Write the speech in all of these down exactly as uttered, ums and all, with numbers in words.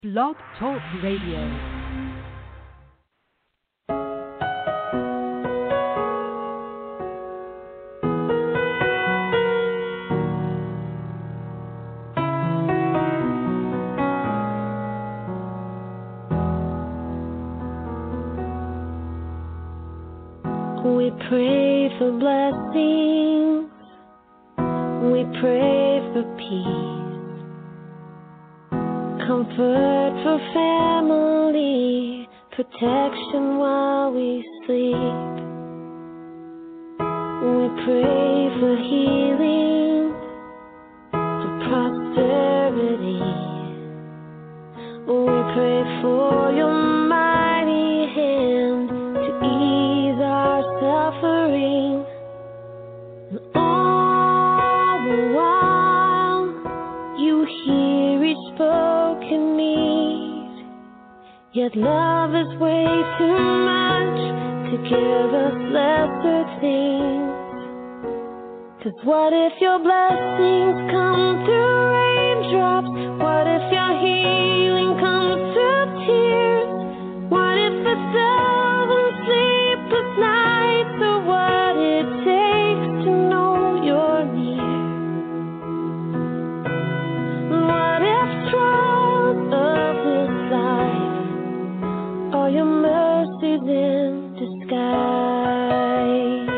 Blog Talk Radio. We pray for blessings, we pray for peace, comfort for family, protection while we sleep. We pray for healing, for prosperity. We pray for your mighty hand to ease our suffering. And all the while you hear each spoken need. Yet love is way too much to give us lesser things. 'Cause what if your blessings come through raindrops? What if your healing comes through tears? What if it's a thousand sleepless nights are what it takes to know you're near? What if trials of this life are your mercies in disguise?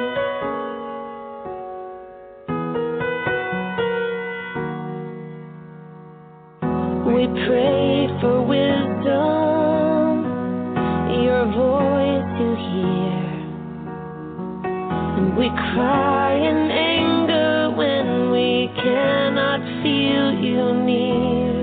We pray for wisdom, your voice to hear. And we cry in anger when we cannot feel you near.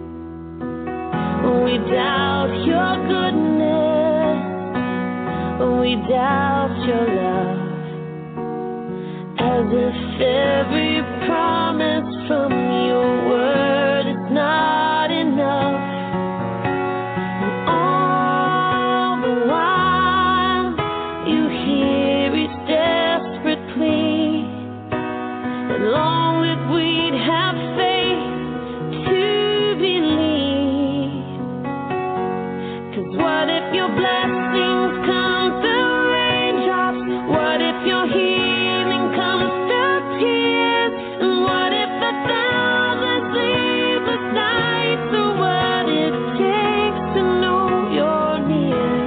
We doubt your goodness, we doubt your love, as if every promise from your word is not enough. And all the while you hear each desperate plea, and long that we'd have faith to believe. 'Cause what if your blessings come through raindrops? What if your healing comes through tears? And what if a thousand sleepless nights are what it takes to know you're near?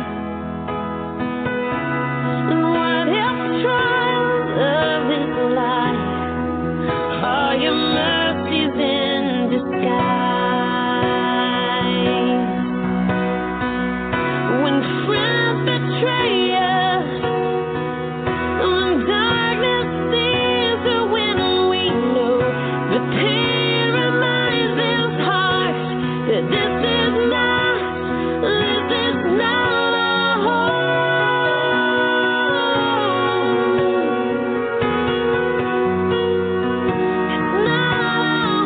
And what if trials of this life are your mercies in disguise? When friends betray us, when darkness seems to win, we know the pain reminds this heart that this is not, this is not our home. It's not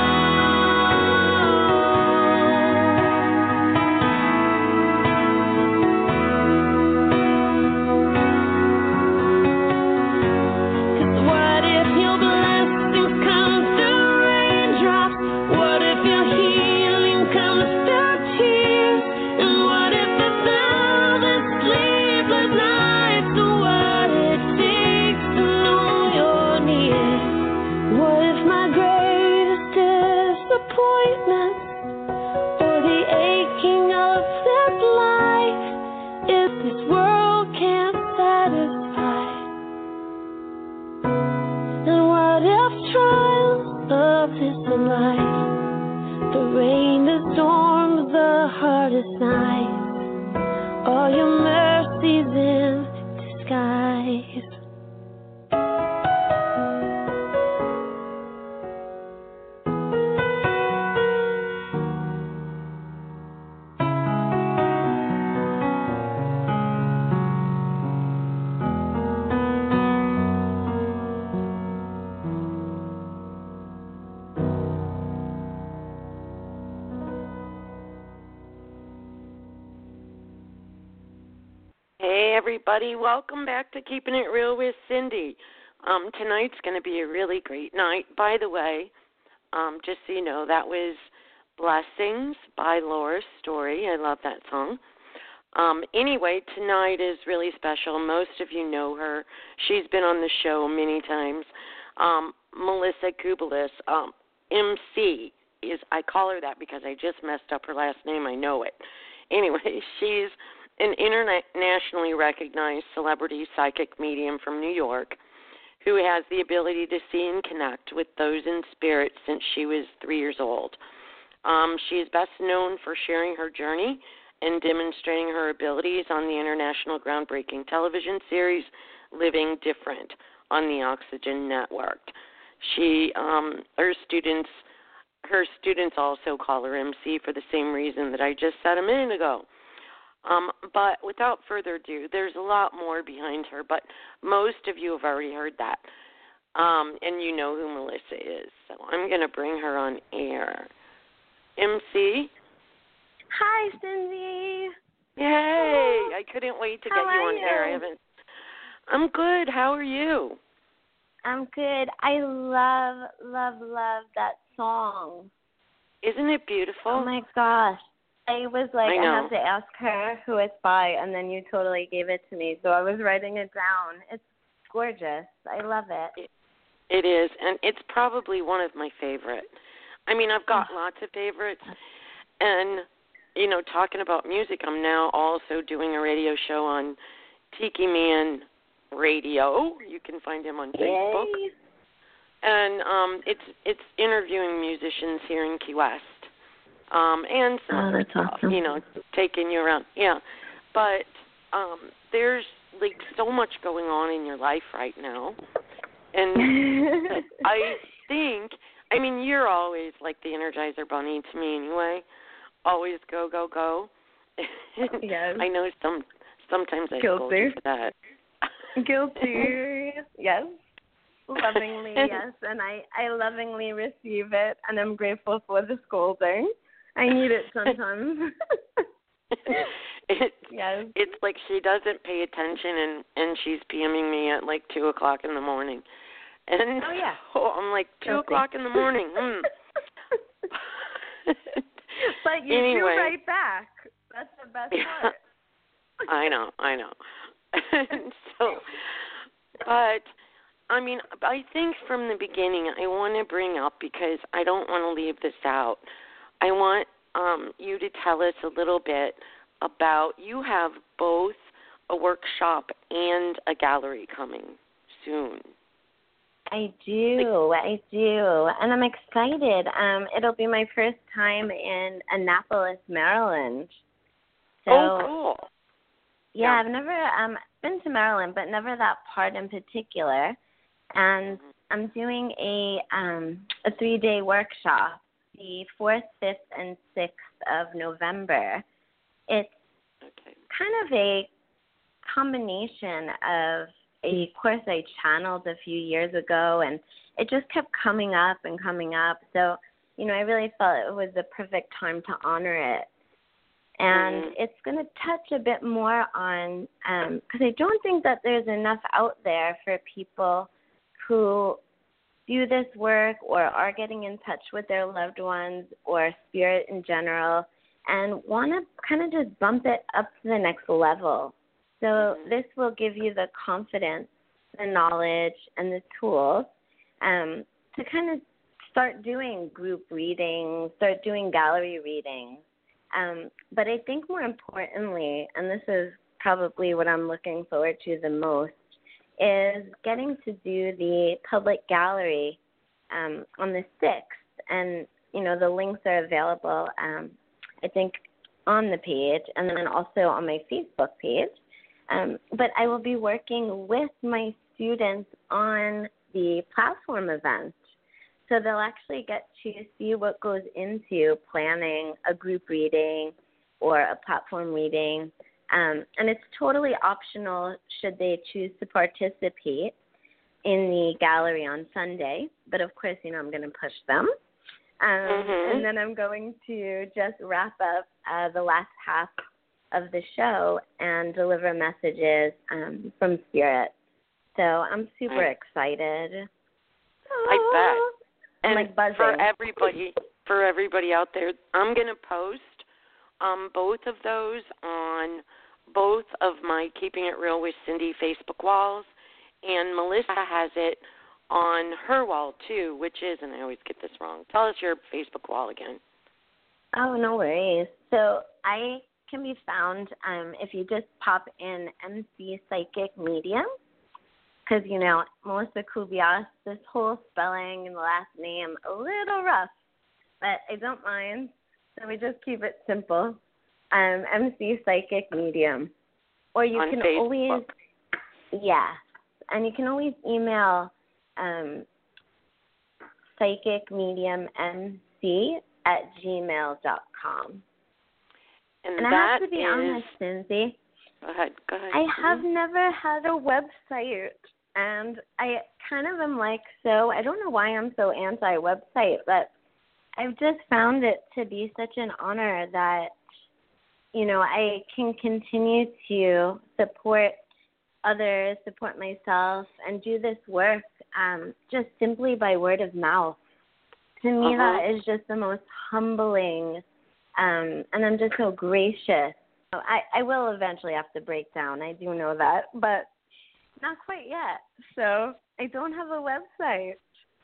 what if your blessings come through raindrops? What if your healing comes through tears? And what if a thousand sleepless nights are what it takes to know you're near? What if my greatest disappointment or the aching of this life is this world can't satisfy? And what if trials of this life, the rain, the storms, the hardest nights, are your mercies in disguise? Hey, everybody. Welcome back to Keeping It Real with Cindy. Um, tonight's going to be a really great night. By the way, um, just so you know, that was Blessings by Laura Story. I love that song. Um, anyway, tonight is really special. Most of you know her. She's been on the show many times. Um, Melissa Kubelis, um, M C, is I call her that because I just messed up her last name. I know it. Anyway, she's an internationally recognized celebrity psychic medium from New York who has the ability to see and connect with those in spirit since she was three years old. Um, she is best known for sharing her journey and demonstrating her abilities on the international groundbreaking television series Living Different on the Oxygen Network. She, um, her students, her students also call her M C for the same reason that I just said a minute ago. Um, but without further ado, there's a lot more behind her, but most of you have already heard that, um, and you know who Melissa is. So I'm going to bring her on air. M C? Hi, Cindy. Yay! I couldn't wait to How get you are on you? air. I haven't. I'm good. How are you? I'm good. I love, love, love that song. Isn't it beautiful? Oh, my gosh. I was like, I I, know. have to ask her who it's by, and then you totally gave it to me. So I was writing it down. It's gorgeous. I love it. It, it is, and it's probably one of my favorite. I mean, I've got lots of favorites, and, you know, talking about music, I'm now also doing a radio show on Tiki Man Radio. You can find him on Facebook. Yay. And um, it's it's interviewing musicians here in Key West. Um, and some Oh, other that's stuff, awesome. you know, taking you around. Yeah. But um, there's, like, so much going on in your life right now. And I think, I mean, you're always like the Energizer Bunny to me anyway. Always go, go, go. Yes. I know some sometimes I scold Guilty. you for that. Guilty. Yes. Lovingly, yes. And I, I lovingly receive it, and I'm grateful for the scolding. I need it sometimes. It's, yes. it's like she doesn't pay attention, and, and she's PMing me at like two o'clock in the morning. And Oh, yeah. so I'm like, two Guilty. o'clock in the morning. Hmm. But you Anyway. do write back. That's the best Yeah. part. I know, I know. And so, but, I mean, I think from the beginning I want to bring up, because I don't want to leave this out, I want um, you to tell us a little bit about, you have both a workshop and a gallery coming soon. I do, I do, and I'm excited. Um, it'll be my first time in Annapolis, Maryland. So, oh, cool. Yeah, Yeah. I've never um been to Maryland, but never that part in particular. And I'm doing a um a three day workshop, the fourth, fifth, and sixth of November. It's Okay. kind of a combination of a course I channeled a few years ago, and it just kept coming up and coming up. So, you know, I really felt it was the perfect time to honor it. And Mhm. it's going to touch a bit more on, because I don't think that there's enough out there for people who do this work or are getting in touch with their loved ones or spirit in general and want to kind of just bump it up to the next level. So Mhm. this will give you the confidence, the knowledge, and the tools um, to kind of start doing group readings, start doing gallery readings. Um, but I think more importantly, and this is probably what I'm looking forward to the most, is getting to do the public gallery um, on the sixth. And, you know, the links are available, um, I think, on the page and then also on my Facebook page. Um, but I will be working with my students on the platform event. So they'll actually get to see what goes into planning a group reading or a platform reading. Um, and it's totally optional should they choose to participate in the gallery on Sunday. But, of course, you know, I'm going to push them. Um, Mhm. And then I'm going to just wrap up uh, the last half of the show and deliver messages um, from Spirit. So I'm super Right. excited. I bet. I'm And like buzzing. for everybody, for everybody out there, I'm going to post um, both of those on both of my Keeping It Real with Cindy Facebook walls, and Melissa has it on her wall too, which is, and I always get this wrong. Tell us your Facebook wall again. Oh, no worries. So I can be found um, if you just pop in M C Psychic Medium, because, you know, Melissa Kubias, this whole spelling and the last name, a little rough, but I don't mind, so we just keep it simple. Um, M C Psychic Medium. Or you on can Facebook. always, yeah, and you can always email um, psychicmediummc at gmail dot com. And, and I that have to be is, honest, Cindy. Go ahead, go ahead. I have mm-hmm. never had a website, and I kind of am like, so I don't know why I'm so anti-website, but I've just found it to be such an honor that, you know, I can continue to support others, support myself, and do this work um, just simply by word of mouth. To me, uh-huh. that is just the most humbling, um, and I'm just so gracious. I, I will eventually have to break down. I do know that, but not quite yet. So I don't have a website.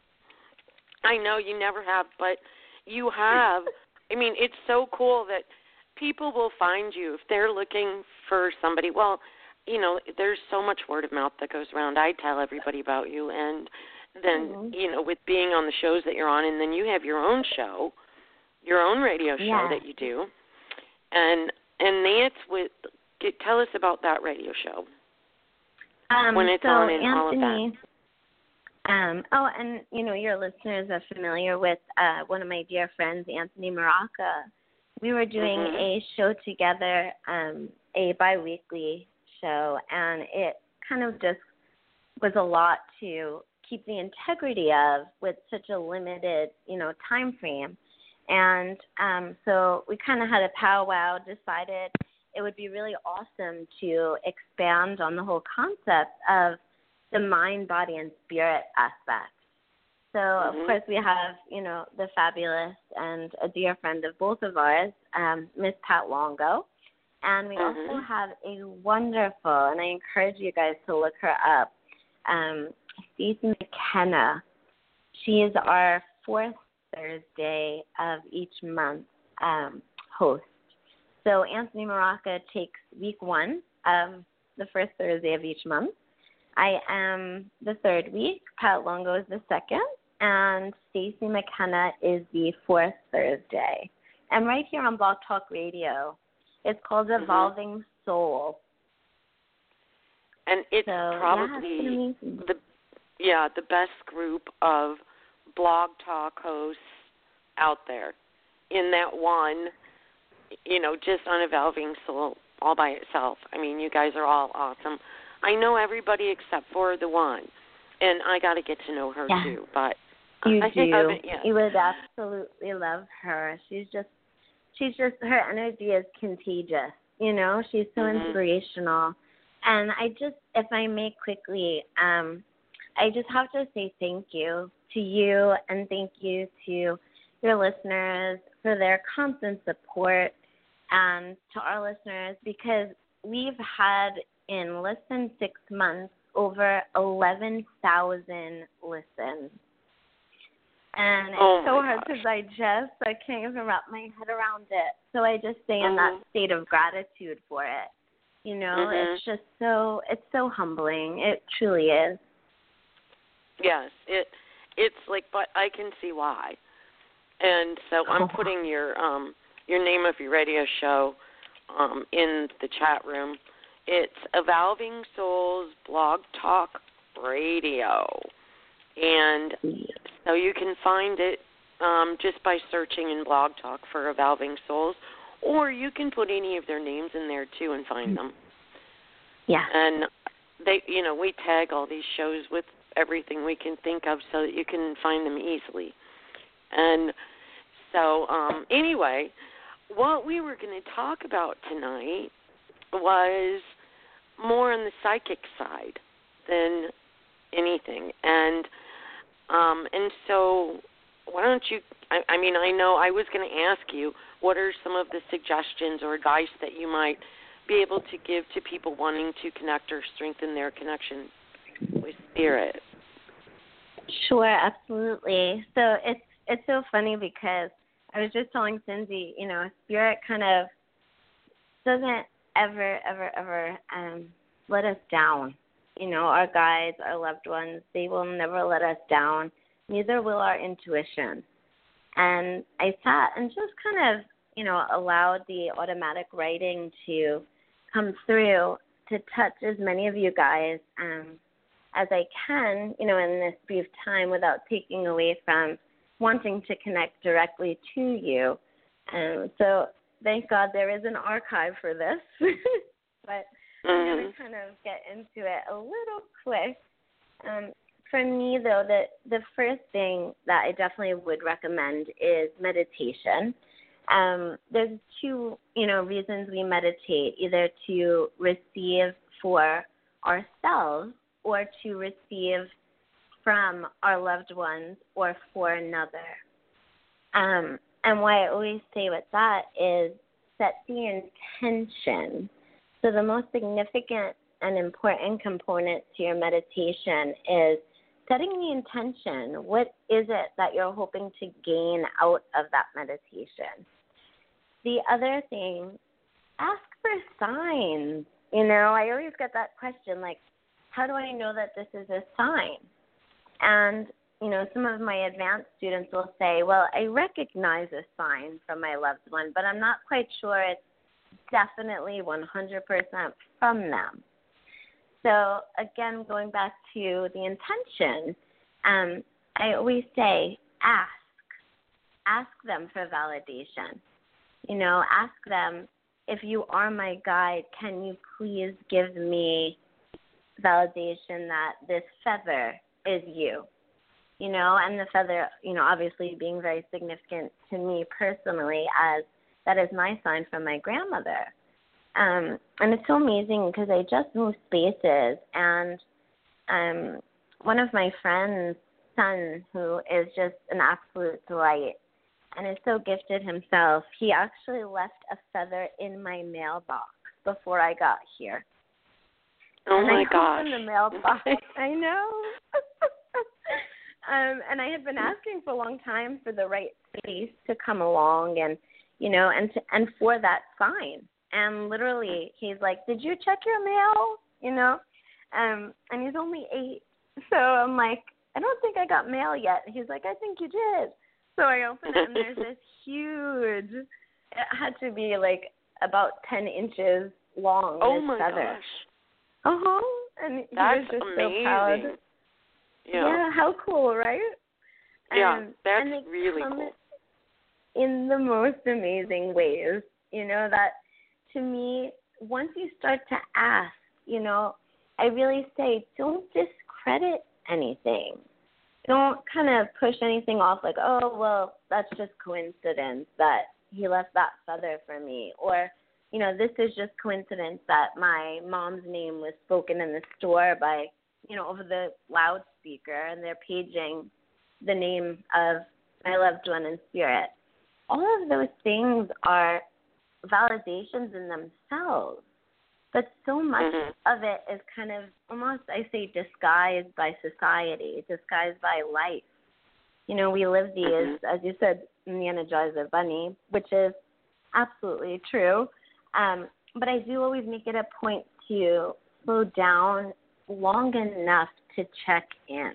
I know you never have, but you have. I mean, it's so cool that people will find you if they're looking for somebody. Well, you know, there's so much word of mouth that goes around. I tell everybody about you, and then, mm-hmm. you know, with being on the shows that you're on, and then you have your own show, your own radio show yeah. that you do. And and Nance, with, get, tell us about that radio show. Um, when it's so on and Anthony, all of that. Um, oh, and, you know, your listeners are familiar with uh, one of my dear friends, Anthony Maraca. We were doing mm-hmm. a show together, um, a biweekly show, and it kind of just was a lot to keep the integrity of with such a limited, you know, time frame. And um, so we kind of had a powwow, decided it would be really awesome to expand on the whole concept of the mind, body, and spirit aspect. So, mm-hmm. of course, we have, you know, the fabulous and a dear friend of both of ours, um, Miss Pat Longo. And we mm-hmm. also have a wonderful, and I encourage you guys to look her up, um, Stacey McKenna. She is our fourth Thursday of each month um, host. So Anthony Maraca takes week one of the first Thursday of each month. I am the third week. Pat Longo is the second. And Stacey McKenna is the fourth Thursday. And right here on Blog Talk Radio, it's called mm-hmm. Evolving Soul. And it's so, probably yeah, it's the yeah the best group of Blog Talk hosts out there. In that one, you know, just on Evolving Soul all by itself. I mean, you guys are all awesome. I know everybody except for the one, and I got to get to know her yeah. too. But you I do. haven't yet. You would absolutely love her. She's just, she's just her energy is contagious. You know, she's so mm-hmm. inspirational. And I just, if I may quickly, um, I just have to say thank you to you, and thank you to your listeners for their constant support, and to our listeners, because we've had in less than six months over eleven thousand listens. And oh it's so hard gosh. to digest. I can't even wrap my head around it. So I just stay in mm-hmm. that state of gratitude for it. You know, mm-hmm. it's just so, it's so humbling. It truly is. Yes, it it's like, but I can see why. And so I'm putting your um your name of your radio show um in the chat room. It's Evolving Souls Blog Talk Radio, and so you can find it um, just by searching in Blog Talk for Evolving Souls, or you can put any of their names in there too and find them. Yeah. And they, you know, we tag all these shows with everything we can think of so that you can find them easily. And so, um, anyway, what we were going to talk about tonight was more on the psychic side than anything. And um, and so why don't you, I, I mean, I know I was going to ask you, what are some of the suggestions or advice that you might be able to give to people wanting to connect or strengthen their connection with spirit? Sure, absolutely. So it's it's so funny because I was just telling Cindy, you know, spirit kind of doesn't ever, ever, ever um, let us down. You know, our guides, our loved ones, they will never let us down. Neither will our intuition. And I sat and just kind of, you know, allowed the automatic writing to come through to touch as many of you guys um, as I can, you know, in this brief time without taking away from wanting to connect directly to you. Um, so thank God there is an archive for this. But mm-hmm. I'm going to kind of get into it a little quick. Um, for me, though, the, the first thing that I definitely would recommend is meditation. Um, there's two, you know, reasons we meditate, either to receive for ourselves or to receive from our loved ones or for another. Um, and why I always say with that is set the intention. So the most significant and important component to your meditation is setting the intention. What is it that you're hoping to gain out of that meditation? The other thing, ask for signs. You know, I always get that question, like, how do I know that this is a sign? And, you know, some of my advanced students will say, well, I recognize a sign from my loved one, but I'm not quite sure it's definitely one hundred percent from them. So, again, going back to the intention, um, I always say ask. Ask them for validation. You know, ask them, if you are my guide, can you please give me validation that this feather is you? You know, and the feather, you know, obviously being very significant to me personally, as that is my sign from my grandmother. Um, and it's so amazing because I just moved spaces, and um, one of my friends' son, who is just an absolute delight and is so gifted himself, he actually left a feather in my mailbox before I got here. Oh, and my I gosh. opened the mailbox. I know. um, and I had been asking for a long time for the right space to come along and, you know, and to, and for that sign. And literally, he's like, did you check your mail? You know? Um, and he's only eight. So I'm like, I don't think I got mail yet. He's like, I think you did. So I open it, and there's this huge, it had to be like about ten inches long, oh this my feather. gosh. Uh-huh. And That's he was just amazing. so proud. Yeah. Yeah, how cool, right? Yeah, um, that's and they really come cool. in the most amazing ways, you know, that to me, once you start to ask, you know, I really say don't discredit anything. Don't kind of push anything off like, oh, well, that's just coincidence that he left that feather for me. Or, you know, this is just coincidence that my mom's name was spoken in the store by, you know, over the loudspeaker, and they're paging the name of my loved one in spirit. All of those things are validations in themselves. But so much mm-hmm. of it is kind of almost, I say, disguised by society, disguised by life. You know, we live these, mm-hmm. as you said, in the Energizer Bunny, which is absolutely true. Um, but I do always make it a point to slow down long enough to check in.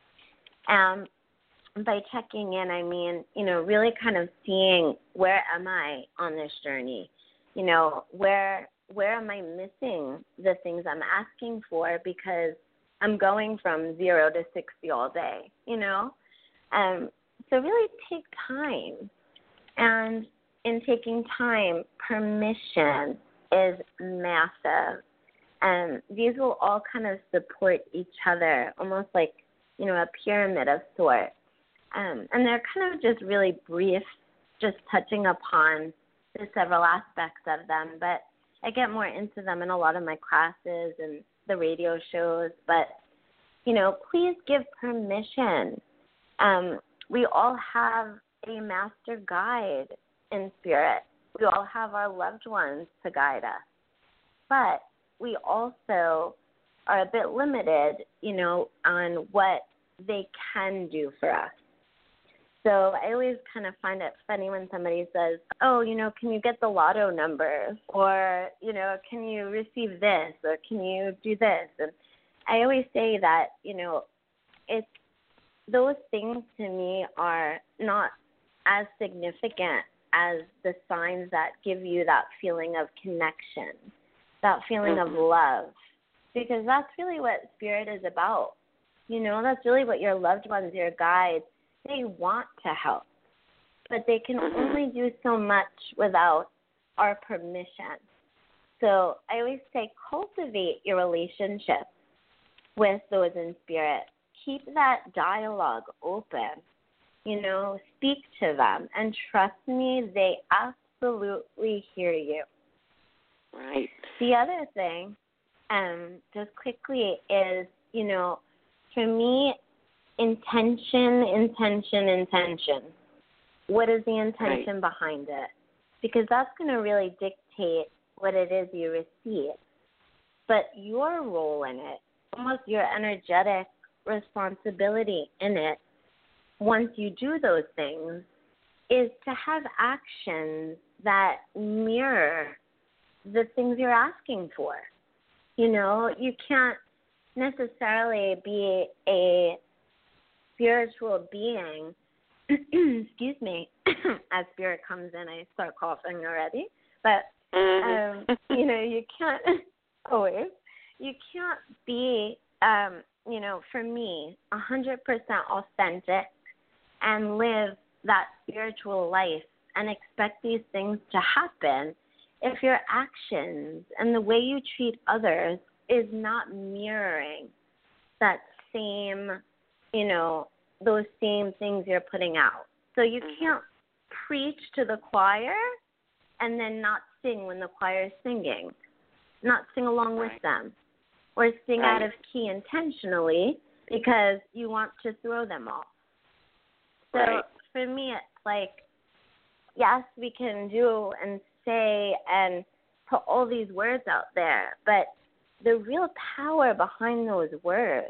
Um, by checking in, I mean, you know, really kind of seeing, where am I on this journey? You know, where... where am I missing the things I'm asking for because I'm going from zero to sixty all day, you know? Um, so really take time. And in taking time, permission is massive. And these will all kind of support each other, almost like, you know, a pyramid of sorts. Um, and they're kind of just really brief, just touching upon the several aspects of them. But I get more into them in a lot of my classes and the radio shows, but, you know, please give permission. Um, we all have a master guide in spirit. We all have our loved ones to guide us. But we also are a bit limited, you know, on what they can do for us. So I always kind of find it funny when somebody says, oh, you know, can you get the lotto numbers? Or, you know, can you receive this? Or can you do this? And I always say that, you know, it's those things to me are not as significant as the signs that give you that feeling of connection, that feeling mm-hmm. of love, because that's really what spirit is about. You know, that's really what your loved ones, your guides, they want to help, but they can mm-hmm. only do so much without our permission. So I always say cultivate your relationship with those in spirit. Keep that dialogue open. You know, speak to them, and trust me, they absolutely hear you. Right. The other thing, um, just quickly, is, you know, for me, intention, intention, intention. What is the intention right. behind it? Because that's going to really dictate what it is you receive. But your role in it, almost your energetic responsibility in it, once you do those things, is to have actions that mirror the things you're asking for. You know, you can't necessarily be a spiritual being, excuse me, as spirit comes in, I start coughing already, but, um, you know, you can't, always, you can't be, um, you know, for me, one hundred percent authentic and live that spiritual life and expect these things to happen if your actions and the way you treat others is not mirroring that same, you know, those same things you're putting out. So you mm-hmm. can't preach to the choir and then not sing when the choir is singing, not sing along right. with them, or sing right. out of key intentionally because you want to throw them off. So right. for me, it's like, yes, we can do and say and put all these words out there, but the real power behind those words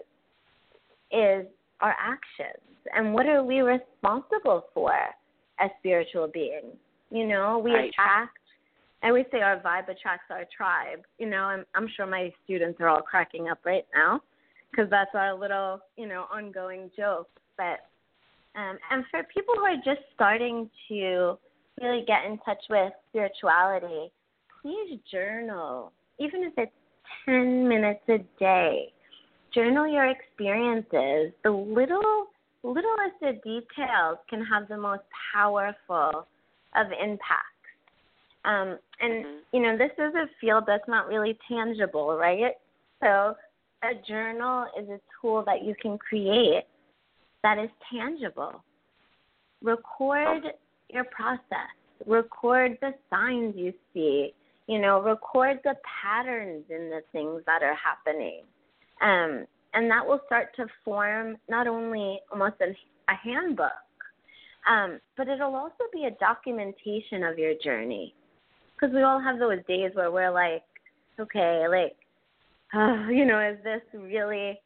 is our actions. And what are we responsible for as spiritual beings? You know, we right. attract, I always say our vibe attracts our tribe. You know, I'm, I'm sure my students are all cracking up right now because that's our little, you know, ongoing joke. But Um, and for people who are just starting to really get in touch with spirituality, please journal, even if it's ten minutes a day. Journal your experiences. The little, littlest of details can have the most powerful of impacts. Um, and, mm-hmm. you know, this is a field that's not really tangible, right? So a journal is a tool that you can create that is tangible. Record your process. Record the signs you see. You know, record the patterns in the things that are happening. Um, and that will start to form not only almost a, a handbook, um, but it'll also be a documentation of your journey. Because we all have those days where we're like, okay, like, uh, you know, is this really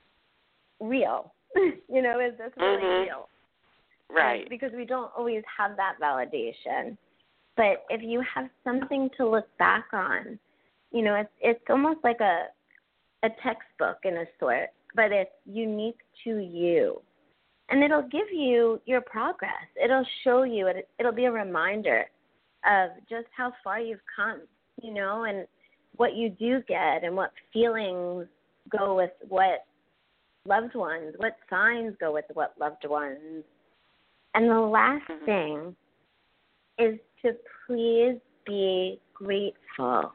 real? You know, is this really mm-hmm. real? Right. Um, because we don't always have that validation. But if you have something to look back on, you know, it's it's almost like a a textbook in a sort, but it's unique to you. And it'll give you your progress. It'll show you, it, it'll be a reminder of just how far you've come, you know, and what you do get and what feelings go with what loved ones, what signs go with what loved ones. And the last mm-hmm. thing is to please be grateful.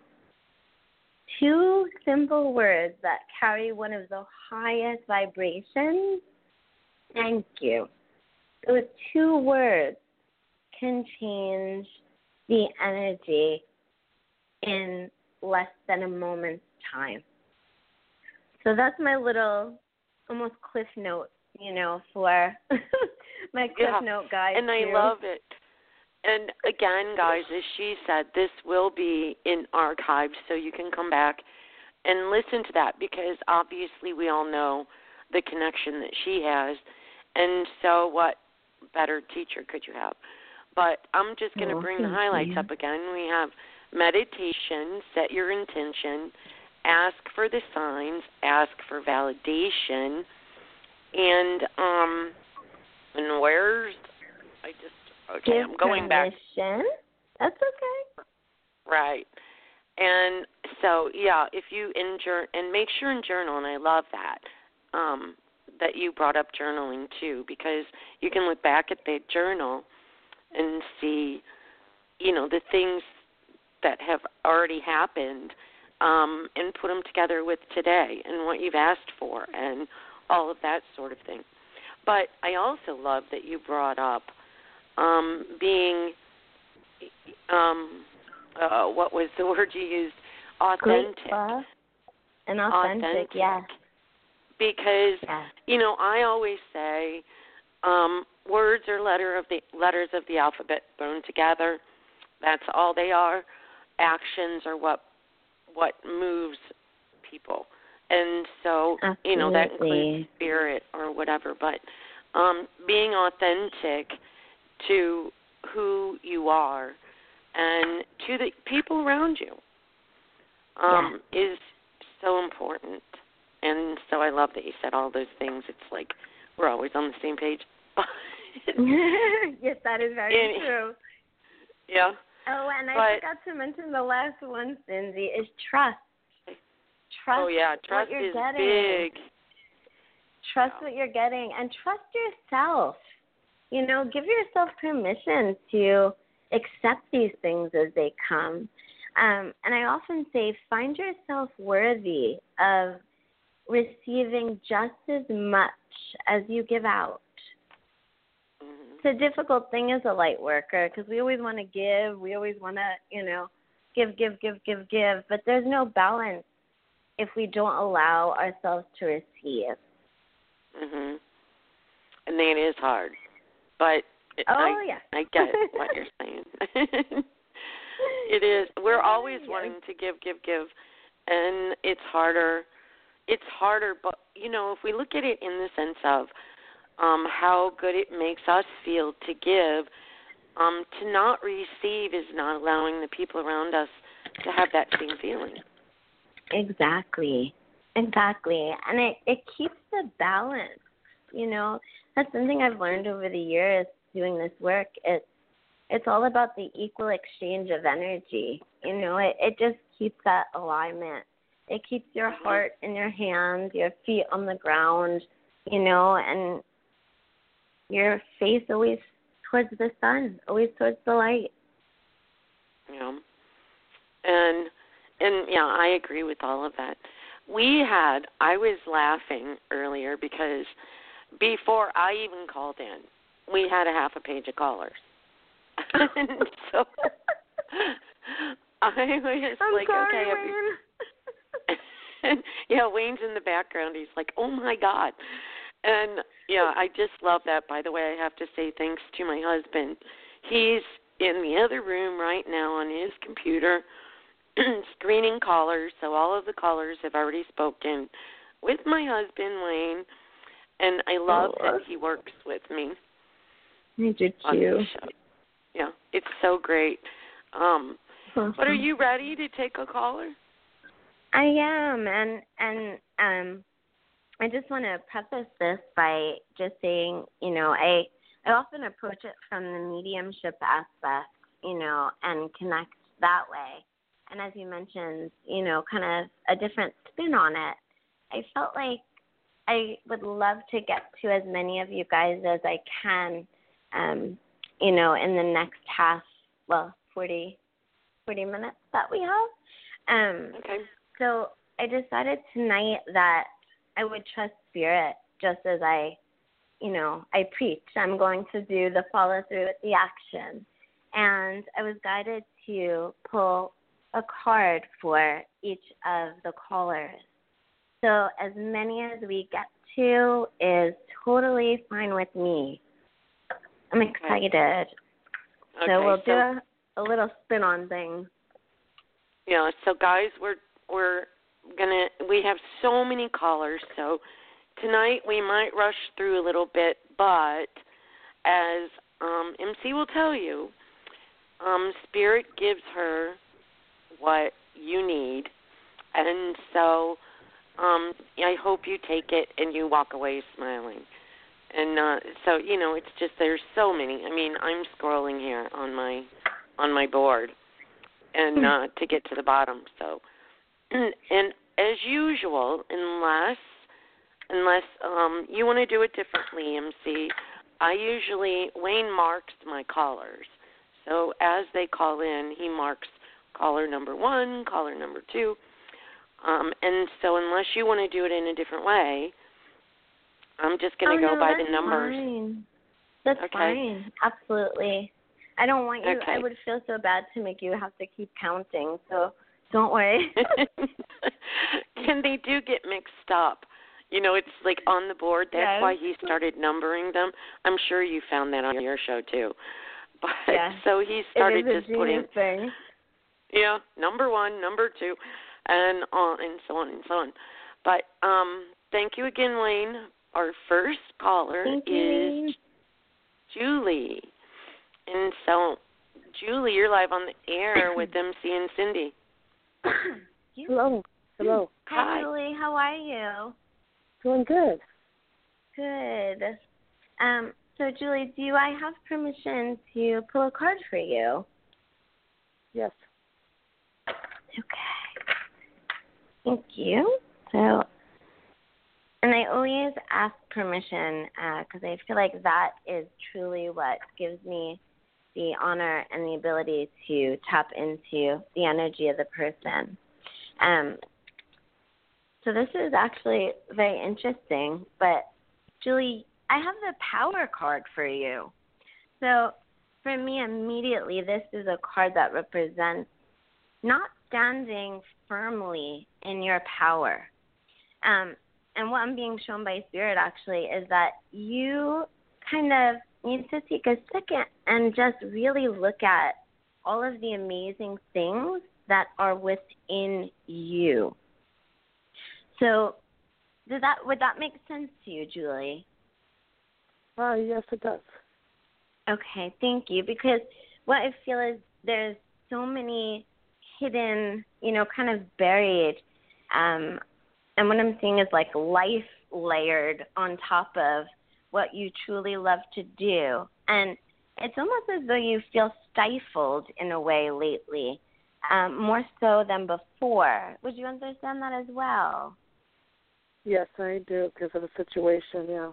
Two simple words that carry one of the highest vibrations. Thank you. Those two words can change the energy in less than a moment's time. So that's my little almost cliff note, you know, for My Cliff yeah. Note guide, And I too. love it. And again, guys, as she said, this will be in archives, so you can come back and listen to that, because obviously we all know the connection that she has. And so what better teacher could you have? But I'm just going to Oh, bring the thank highlights you. up again. We have meditation, set your intention, ask for the signs, ask for validation, and um, and where's I just okay, Give I'm going back. permission. That's okay. Right. And so yeah, if you in jour- and make sure and journal, and I love that. Um, that you brought up journaling too, because you can look back at the journal and see, you know, the things that have already happened, um, and put them together with today and what you've asked for and all of that sort of thing. But I also love that you brought up um, being, um, uh, what was the word you used? Authentic. Grateful and authentic, Authentic. yeah. Because, yeah. you know, I always say um, words are letter of the letters of the alphabet thrown together. That's all they are. Actions are what what moves people. And so, Absolutely. you know, that includes spirit or whatever. But um, being authentic to who you are and to the people around you um, yeah. is so important. And so I love that you said all those things. It's like we're always on the same page. Yes, that is very and, true. Yeah. Oh, and I but, forgot to mention the last one, Cindy, is trust. Trust oh, yeah, trust what you're is getting. big. Trust yeah. what you're getting, and trust yourself. You know, give yourself permission to accept these things as they come. Um, and I often say, find yourself worthy of receiving just as much as you give out. Mm-hmm. It's a difficult thing as a light worker because we always want to give. We always want to, you know, give, give, give, give, give. But there's no balance if we don't allow ourselves to receive. Mhm. And then it is hard, but it, oh I, yeah, I get what you're saying. It is. We're always yes. wanting to give, give, give, and it's harder. It's harder, but you know, if we look at it in the sense of um, how good it makes us feel to give, um, to not receive is not allowing the people around us to have that same feeling. Exactly. Exactly. And it, it keeps the balance. You know, that's something I've learned over the years doing this work. It's it's all about the equal exchange of energy. You know, it, it just keeps that alignment. It keeps your Mm-hmm. heart in your hands, your feet on the ground, you know, and your face always towards the sun, always towards the light. Yeah. And and yeah, I agree with all of that. We had I was laughing earlier because before I even called in, we had a half a page of callers. And so I was I'm like, sorry, okay, Wayne. and, yeah, Wayne's in the background. He's like, oh my God. And yeah, I just love that. By the way, I have to say thanks to my husband. He's in the other room right now on his computer screening callers. So all of the callers have already spoken with my husband, Wayne. And I love oh, that he works with me. I do on too. this show. Yeah, it's so great. Um, Awesome. But are you ready to take a caller? I am, and and um, I just want to preface this by just saying, you know, I I often approach it from the mediumship aspect, you know, and connect that way. And as you mentioned, you know, kind of a different spin on it. I felt like I would love to get to as many of you guys as I can, um, you know, in the next half, well, forty, forty minutes that we have. Um, Okay. So I decided tonight that I would trust spirit just as I, you know, I preach. I'm going to do the follow through with the action. And I was guided to pull a card for each of the callers. So as many as we get to is totally fine with me. I'm excited. Okay. So Okay, we'll so, do a, a little spin on things. Yeah, so guys, we're we're gonna we have so many callers, so tonight we might rush through a little bit, but as um, M C will tell you, um, Spirit gives her what you need, and so um, I hope you take it and you walk away smiling. And uh, so you know, it's just there's so many. I mean, I'm scrolling here on my on my board, and uh, to get to the bottom. So, and as usual, unless unless um, you want to do it differently, M C, I usually Wayne marks my callers. So as they call in, he marks caller number one, caller number two, um, and so unless you want to do it in a different way, I'm just going to oh, go no, by that's the numbers. Fine. That's Okay. fine. Absolutely. I don't want you. Okay. I would feel so bad to make you have to keep counting. So don't worry. And they do get mixed up. You know, it's like on the board. That's yes. why he started numbering them. I'm sure you found that on your show too. But yes. so he started it is a just putting, thing. yeah, number one, number two, and on and so on and so on. But um, thank you again, Wayne. Our first caller Thank is you. Julie. And so, Julie, you're live on the air with M C and Cindy. Hello. Hello. Hi, Hi. Julie. How are you? Doing good. Good. Um, so, Julie, do I have permission to pull a card for you? Yes. Okay. Thank you. So, and I always ask permission because uh, I feel like that is truly what gives me the honor and the ability to tap into the energy of the person. Um, so this is actually very interesting, but Julie, I have the power card for you. So for me, immediately, this is a card that represents not standing firmly in your power. Um, and what I'm being shown by Spirit actually is that you kind of need to take a second and just really look at all of the amazing things that are within you. So does that would that make sense to you, Julie? Uh, yes, it does. Okay, thank you. Because what I feel is there's so many hidden, you know, kind of buried, um, and what I'm seeing is like life layered on top of what you truly love to do. And it's almost as though you feel stifled in a way lately, um, more so than before. Would you understand that as well? Yes, I do, because of the situation, yeah.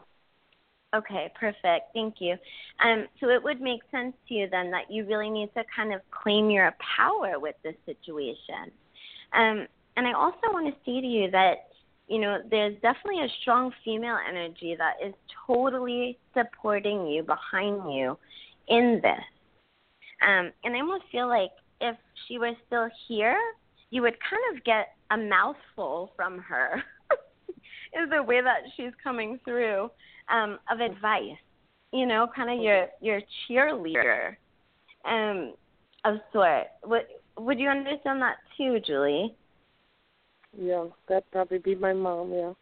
Okay, perfect. Thank you. Um, so it would make sense to you then that you really need to kind of claim your power with this situation. Um, and I also want to say to you that, you know, there's definitely a strong female energy that is totally supporting you, behind you in this. Um, and I almost feel like if she were still here, you would kind of get a mouthful from her is the way that she's coming through um, of advice, you know, kind of your, your cheerleader um, of sort. Would, would you understand that too, Julie? Yeah, that'd probably be my mom, yeah.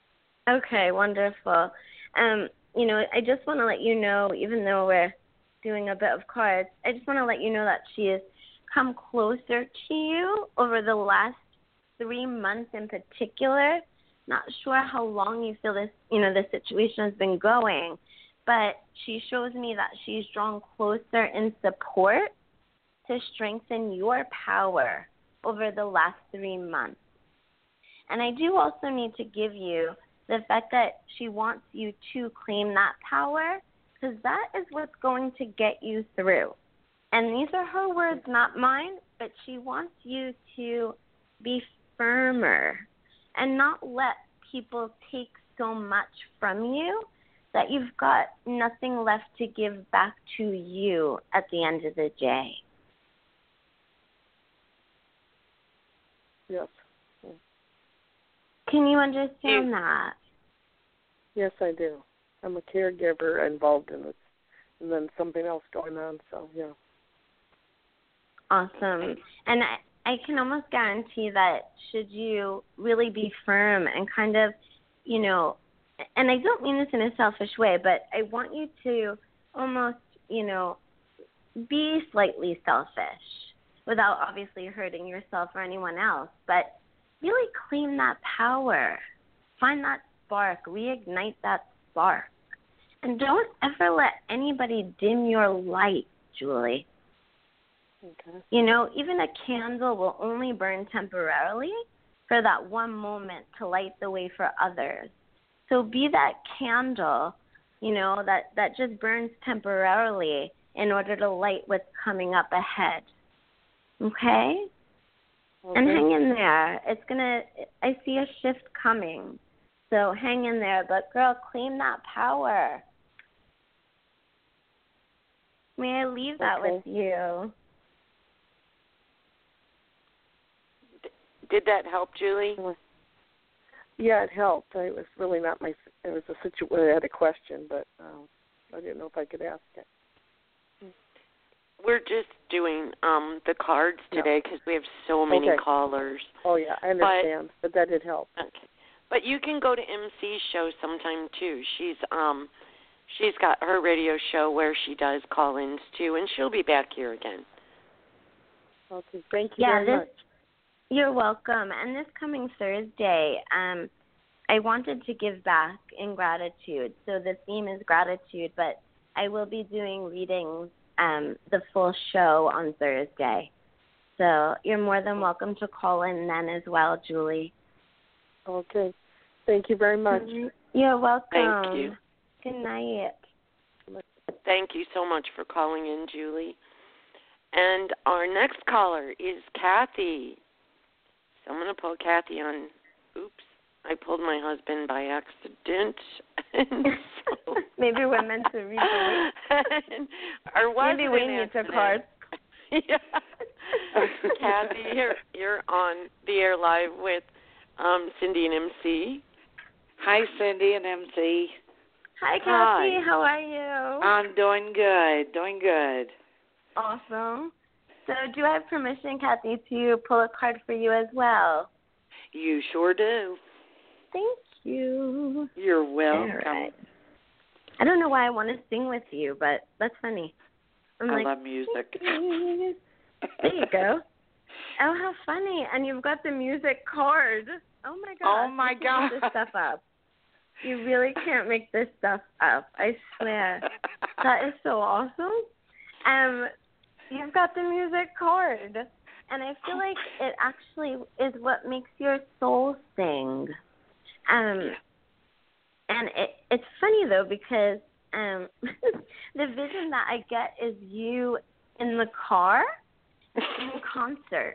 Okay, wonderful. Um, you know, I just want to let you know, even though we're doing a bit of cards, I just want to let you know that she has come closer to you over the last three months in particular. Not sure how long you feel this, you know, this situation has been going, but she shows me that she's drawn closer in support to strengthen your power over the last three months. And I do also need to give you the fact that she wants you to claim that power, because that is what's going to get you through. And these are her words, not mine, but she wants you to be firmer and not let people take so much from you that you've got nothing left to give back to you at the end of the day. Yes. Can you understand you, that? Yes, I do. I'm a caregiver involved in this and then something else going on. So yeah. Awesome. And I, I can almost guarantee that should you really be firm and kind of, you know, and I don't mean this in a selfish way, but I want you to almost, you know, be slightly selfish without obviously hurting yourself or anyone else, but really claim that power. Find that spark. Reignite that spark. And don't ever let anybody dim your light, Julie. Okay. You know, even a candle will only burn temporarily for that one moment to light the way for others. So be that candle, you know, that, that just burns temporarily in order to light what's coming up ahead. Okay? Okay. And hang in there. It's going to, I see a shift coming. So hang in there. But, girl, claim that power. May I leave that Okay. with you? Did that help, Julie? Yeah, it helped. I, it was really not my. It was a situation. I had a question, but um, I didn't know if I could ask it. We're just doing um, the cards today because we have so many Okay. callers. Oh yeah, I understand, but, but that did help. Okay, but you can go to M C's show sometime too. She's um, she's got her radio show where she does call-ins too, and she'll be back here again. Okay, thank you Yeah, very this, much. You're welcome. And this coming Thursday, um, I wanted to give back in gratitude. So the theme is gratitude, but I will be doing readings um, the full show on Thursday. So you're more than welcome to call in then as well, Julie. Okay, thank you very much. You're welcome. Thank you. Good night. Thank you so much for calling in, Julie. And our next caller is Kathy. So I'm going to pull Kathy on. Oops, I pulled my husband by accident. And so, Maybe we're meant to read the or was Maybe it we an need accident? to card. Yeah. Kathy, you're, you're on the air live with um, Cindy and M C. Hi, Cindy and M C. Hi, Kathy. Hi. How are you? I'm doing good, doing good. Awesome. So do I have permission, Kathy, to pull a card for you as well? You sure do. Thank you. You're welcome. All right. I don't know why I want to sing with you, but that's funny. I'm I like, love music. "Please." There you go. Oh, how funny. And you've got the music card. Oh, my gosh. Oh, my You can't make God. this stuff up. You really can't make this stuff up. I swear. That is so awesome. Um, you've got the music card. And I feel like it actually is what makes your soul sing. Um, and it, it's funny, though, because um, the vision that I get is you in the car in concert.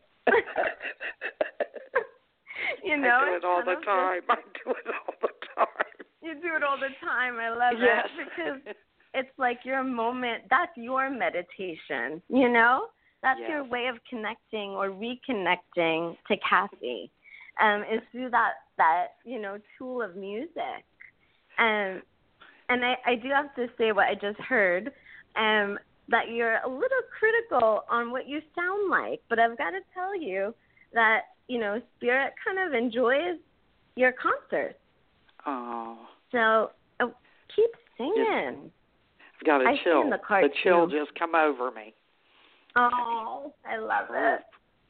You know, I do it all it's the kind of time. I do it all the time. You do it all the time. I love Yes. it because it's like your moment. That's your meditation, you know? That's Yes. your way of connecting or reconnecting to Kathy, um, is through that, that, you know, tool of music. Um, and I, I do have to say what I just heard, um, that you're a little critical on what you sound like. But I've got to tell you that, you know, Spirit kind of enjoys your concerts. Oh. So uh, keep singing. I've got a I chill. sing the card, chill too. just come over me. Oh, I love it.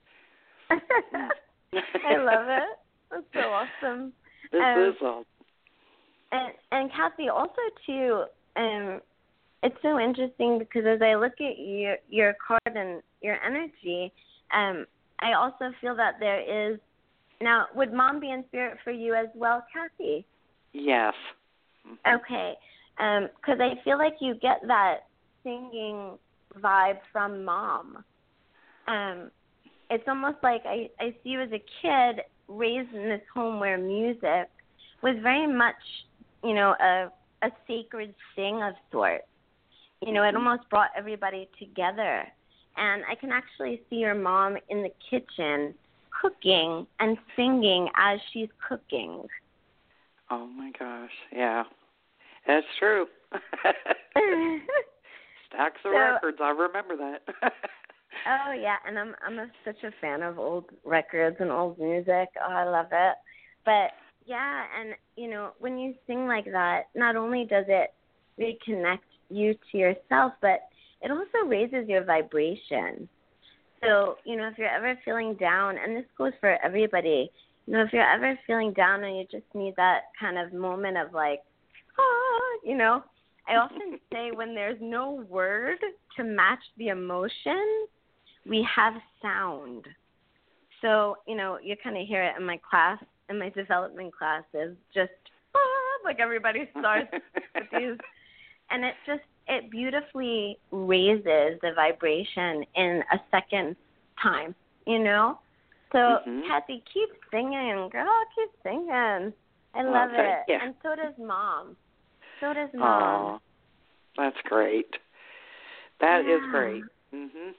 I love it. That's so awesome. This um, is all. And, and Kathy, also, too, um, it's so interesting because as I look at your, your card and your energy, um, I also feel that there is, now, would Mom be in spirit for you as well, Kathy? Yes. Okay, because um, I feel like you get that singing vibe from Mom. Um, it's almost like I, I see you as a kid raised in this home where music was very much, you know, a, a sacred thing of sorts. You know, it almost brought everybody together. And I can actually see your mom in the kitchen cooking and singing as she's cooking. Oh, my gosh. Yeah. That's true. Stacks of So- records. I remember that. Oh yeah, and I'm I'm a, such a fan of old records and old music. Oh, I love it. But yeah, and you know, when you sing like that, not only does it reconnect you to yourself, but it also raises your vibration. So, you know, if you're ever feeling down, and this goes for everybody, you know, if you're ever feeling down and you just need that kind of moment of like, ah, you know, I often say when there's no word to match the emotion, we have sound. So, you know, you kind of hear it in my class, in my development classes, just ah, like everybody starts with these. And it just, it beautifully raises the vibration in a second time, you know? So, Mhm. Kathy, keep singing. Girl, keep singing. I love thank it. you. And so does Mom. So does Mom. Aw, that's great. That is Yeah. great. Mhm.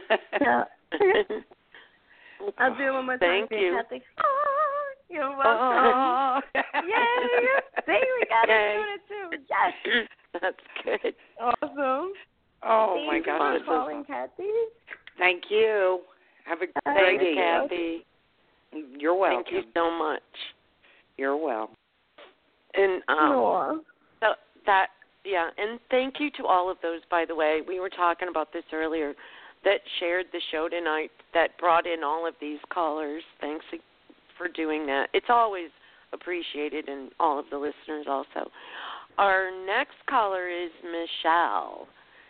So, I'll do it one more time Thank for you. Kathy. Oh, you're welcome. Oh. Yay! See, we got Yay. to do it too. Yes. That's good. Awesome. Oh Thank my you gosh. for calling, Kathy. Thank you. Have a Thanks, great Thanks, evening. Kathy. You're welcome. Thank you so much. You're welcome. And um, Aw. so that, yeah, and thank you to all of those, by the way. We were talking about this earlier, that shared the show tonight, that brought in all of these callers. Thanks for doing that. It's always appreciated, and all of the listeners also. Our next caller is Michelle.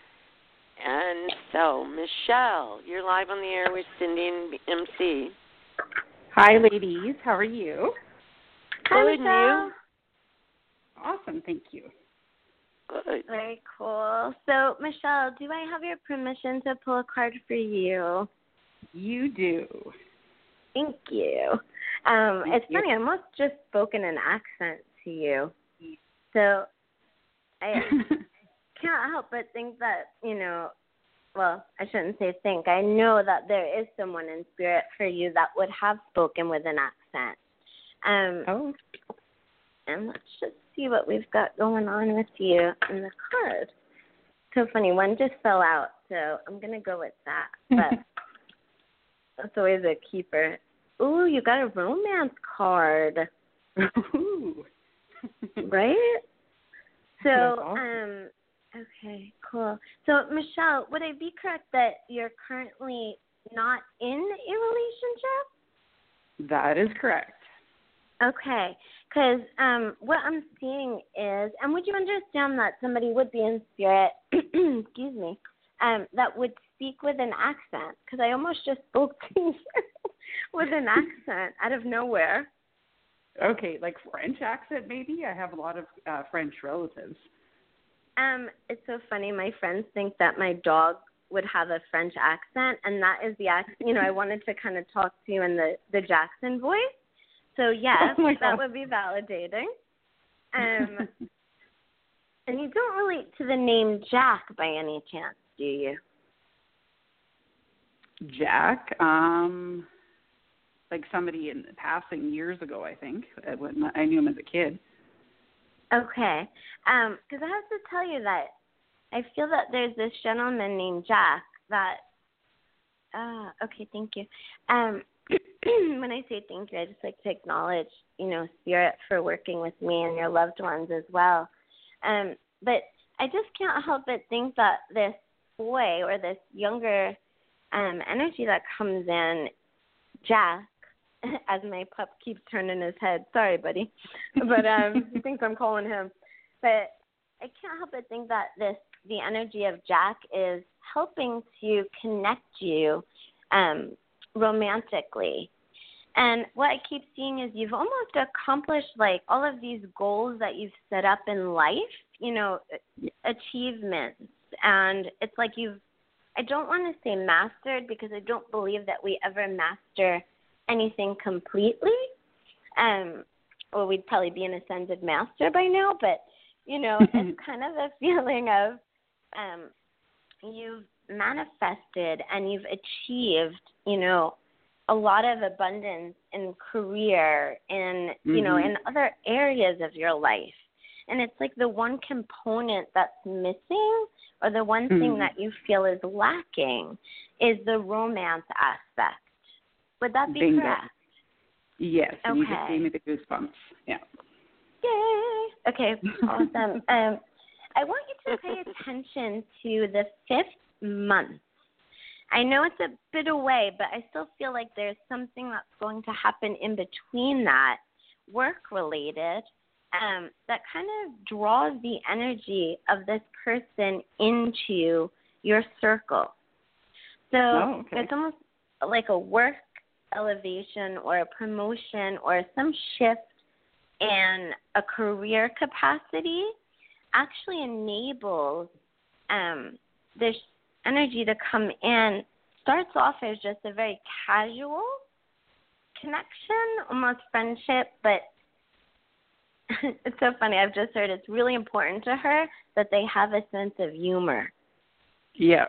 And so, Michelle, you're live on the air with Cindy and M C. Hi, ladies. How are you? Hi, Good, and Michelle. Awesome. Thank you. Good. Very cool. So, Michelle, do I have your permission to pull a card for you? You do. Thank you. Um, Thank it's you. funny, I almost just spoke in an accent to you. So I can't help but think that, you know, well, I shouldn't say think. I know that there is someone in spirit for you that would have spoken with an accent. Um, oh. And let's just see what we've got going on with you in the card. So funny, one just fell out, so I'm going to go with that. But that's always a keeper. Ooh, you got a romance card. Ooh. Right? So, That's awesome. um, okay, cool. So, Michelle, would I be correct that you're currently not in a relationship? That is correct. Okay, because um, what I'm seeing is, and would you understand that somebody would be in spirit, excuse me, um, that would speak with an accent? Because I almost just spoke to you with an accent out of nowhere. Okay, like French accent maybe? I have a lot of uh, French relatives. Um, it's so funny. My friends think that my dog would have a French accent, and that is the accent. You know, I wanted to kind of talk to you in the, the Jackson voice. So, yes, Oh my that God. would be validating. Um, and you don't relate to the name Jack by any chance, do you? Jack, um, like somebody in passing years ago, I think, uh, when I knew him as a kid. Okay. Um, because I have to tell you that I feel that there's this gentleman named Jack that, uh, okay, thank you. Um, when I say thank you, I just like to acknowledge, you know, Spirit for working with me and your loved ones as well. Um, but I just can't help but think that this boy or this younger um, energy that comes in, Jack, as my pup keeps turning his head. Sorry, buddy. But um, he thinks I'm calling him. But I can't help but think that this the energy of Jack is helping to connect you um, romantically. And what I keep seeing is you've almost accomplished, like, all of these goals that you've set up in life, you know, achievements. And it's like you've, I don't want to say mastered, because I don't believe that we ever master anything completely. Um, or we'd probably be an ascended master by now. But, you know, it's kind of a feeling of um, you've manifested and you've achieved, you know, a lot of abundance in career and, you mm-hmm. know, in other areas of your life. and it's like the one component that's missing, or the one Mm. thing that you feel is lacking, is the romance aspect. Would that be Bingo. correct? Yes, and you just Okay. gave me the goosebumps. Yeah. Yay! Okay, awesome. um, I want you to pay attention to the fifth month. I know it's a bit away, but I still feel like there's something that's going to happen in between that, work-related, um, that kind of draws the energy of this person into your circle. So Oh, okay. it's almost like a work elevation or a promotion or some shift in a career capacity actually enables um, this energy to come in. Starts off as just a very casual connection, almost friendship, but it's so funny. I've just heard it's really important to her that they have a sense of humor. Yeah.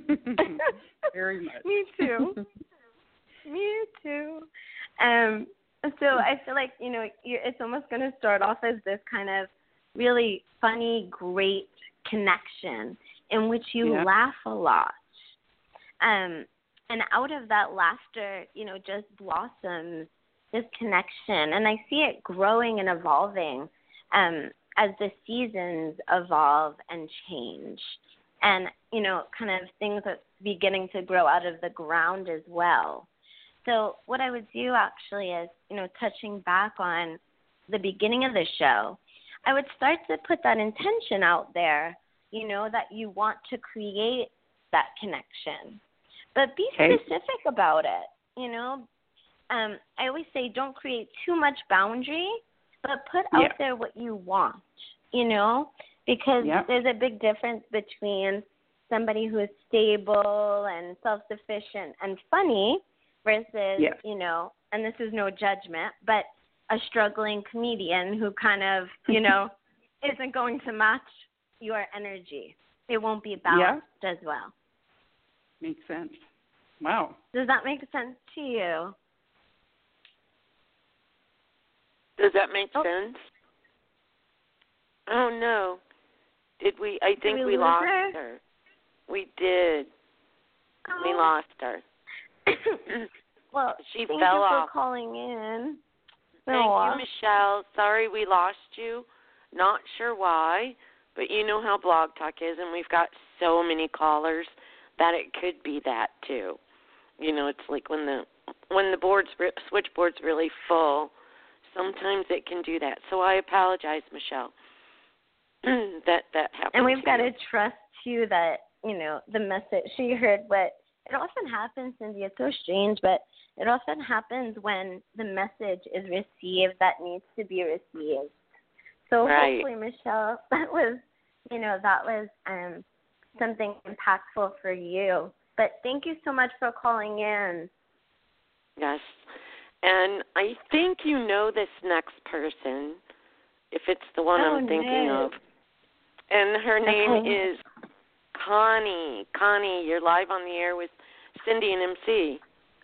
Very much. Me too. Me too. Um, so I feel like, you know, you're, it's almost going to start off as this kind of really funny, great connection in which you Yeah. laugh a lot. Um, and out of that laughter, you know, just blossoms this connection. And I see it growing and evolving um, as the seasons evolve and change. And, you know, kind of things are beginning to grow out of the ground as well. So what I would do actually is, you know, touching back on the beginning of the show, I would start to put that intention out there, you know, that you want to create that connection. But be Okay. specific about it, you know. Um, I always say don't create too much boundary, but put out Yeah. there what you want, you know, because Yeah. there's a big difference between somebody who is stable and self-sufficient and funny versus, Yeah. you know, and this is no judgment, but a struggling comedian who kind of, you know, isn't going to match your energy. It won't be balanced as well. Makes sense. Wow. Does that make sense to you? Does that make Oh. sense? Oh no. Did we I think we we, lose lost her? her. We did. We Oh. lost her. Well, She thank fell you off. for calling in. Thank Aw. you, Michelle. Sorry we lost you. Not sure why, but you know how Blog Talk is, and we've got so many callers that it could be that too. You know, it's like when the when the board's switchboard's really full, sometimes it can do that. So I apologize, Michelle. that that happened. And we've to got you. to trust too that, you know, the message she heard what it often happens, Cindy, it's so strange, but it often happens when the message is received that needs to be received. So Right. hopefully, Michelle, that was, you know, that was um, something impactful for you. But thank you so much for calling in. Yes. And I think you know this next person, if it's the one Oh, I'm thinking no. of. And her name Okay. is Connie. Connie, you're live on the air with Cindy and M C.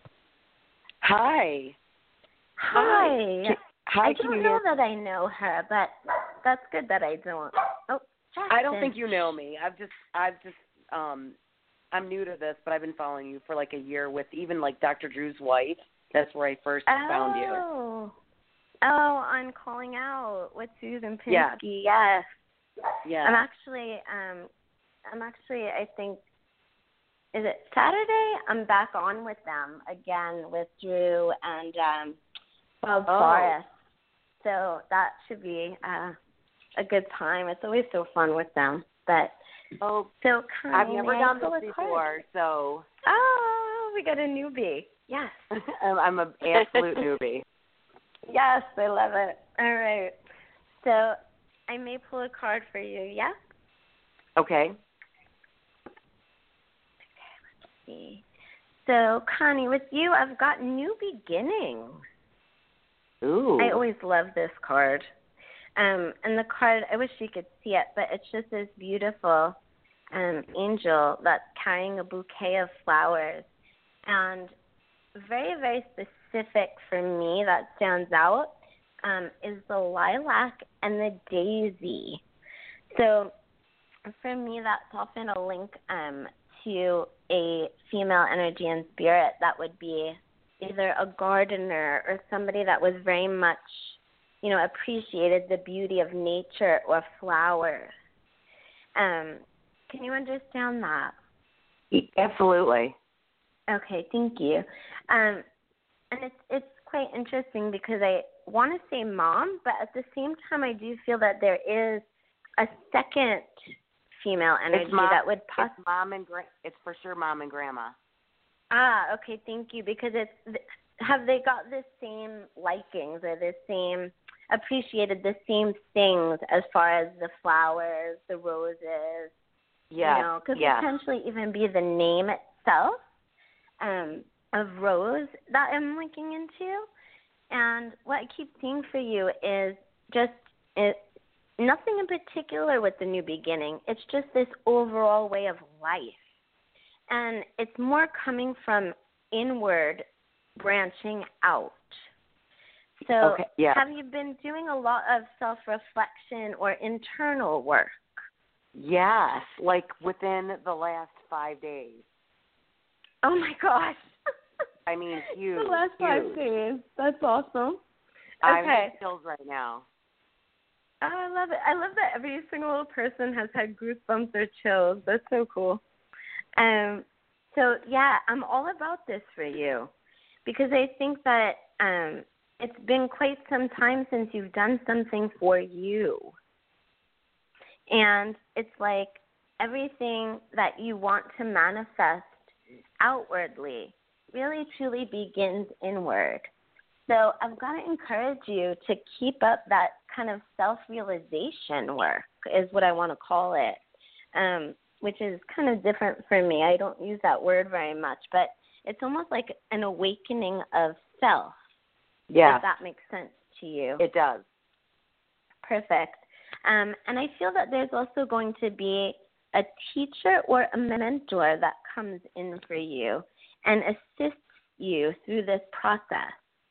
Hi. Hi. Hi, I can don't you know hear? that I know her, but that's good that I don't. Oh, I don't Jackson. think you know me. I've just, I've just, um, I'm new to this, but I've been following you for like a year with even like Doctor Drew's wife. That's where I first Oh. found you. Oh, I'm calling out with Susan Pinsky. Yeah. Yes. Yeah. I'm actually, um, I'm actually, I think, is it Saturday? I'm back on with them again with Drew and um, Bob Oh. Forrest. So that should be uh, a good time. It's always so fun with them. But Oh, so Connie, I've never may I done pull this a before, card? so Oh, we got a newbie. Yes. I'm I'm an absolute newbie. Yes, I love it. All right. So I may pull a card for you, yeah? Okay. See. So, Connie, with you, I've got new beginnings. Ooh. I always love this card. Um, and the card, I wish you could see it, but it's just this beautiful um, angel that's carrying a bouquet of flowers. And very, very specific for me that stands out. um, is the lilac and the daisy. So for me, that's often a link um, to a female energy and spirit that would be either a gardener or somebody that was very much, you know, appreciated the beauty of nature or flowers. Um, can you understand that? Absolutely. Okay, thank you. Um, and it's it's quite interesting because I want to say mom, but at the same time I do feel that there is a second female energy mom, that would possibly. It's mom and gra- it's for sure mom and grandma. Ah, okay, thank you. Because it's have they got the same likings or the same appreciated the same things as far as the flowers, the roses? Yeah, you know, could yes. potentially even be the name itself um, of rose that I'm linking into. And what I keep seeing for you is just it, nothing in particular with the new beginning. It's just this overall way of life. And it's more coming from inward, branching out. So okay, yeah. have you been doing a lot of self-reflection or internal work? Yes, like within the last five days. Oh, my gosh. I mean, huge. The last huge. five days. That's awesome. I'm Okay. in chills right now. Oh, I love it. I love that every single person has had goosebumps or chills. That's so cool. Um, so, yeah, I'm all about this for you because I think that um, it's been quite some time since you've done something for you. And it's like everything that you want to manifest outwardly really truly begins inward. So I've got to encourage you to keep up that kind of self-realization work is what I want to call it, um, which is kind of different for me. I don't use that word very much, but it's almost like an awakening of self, Yeah. if that makes sense to you. It does. Perfect. Um, and I feel that there's also going to be a teacher or a mentor that comes in for you and assists you through this process.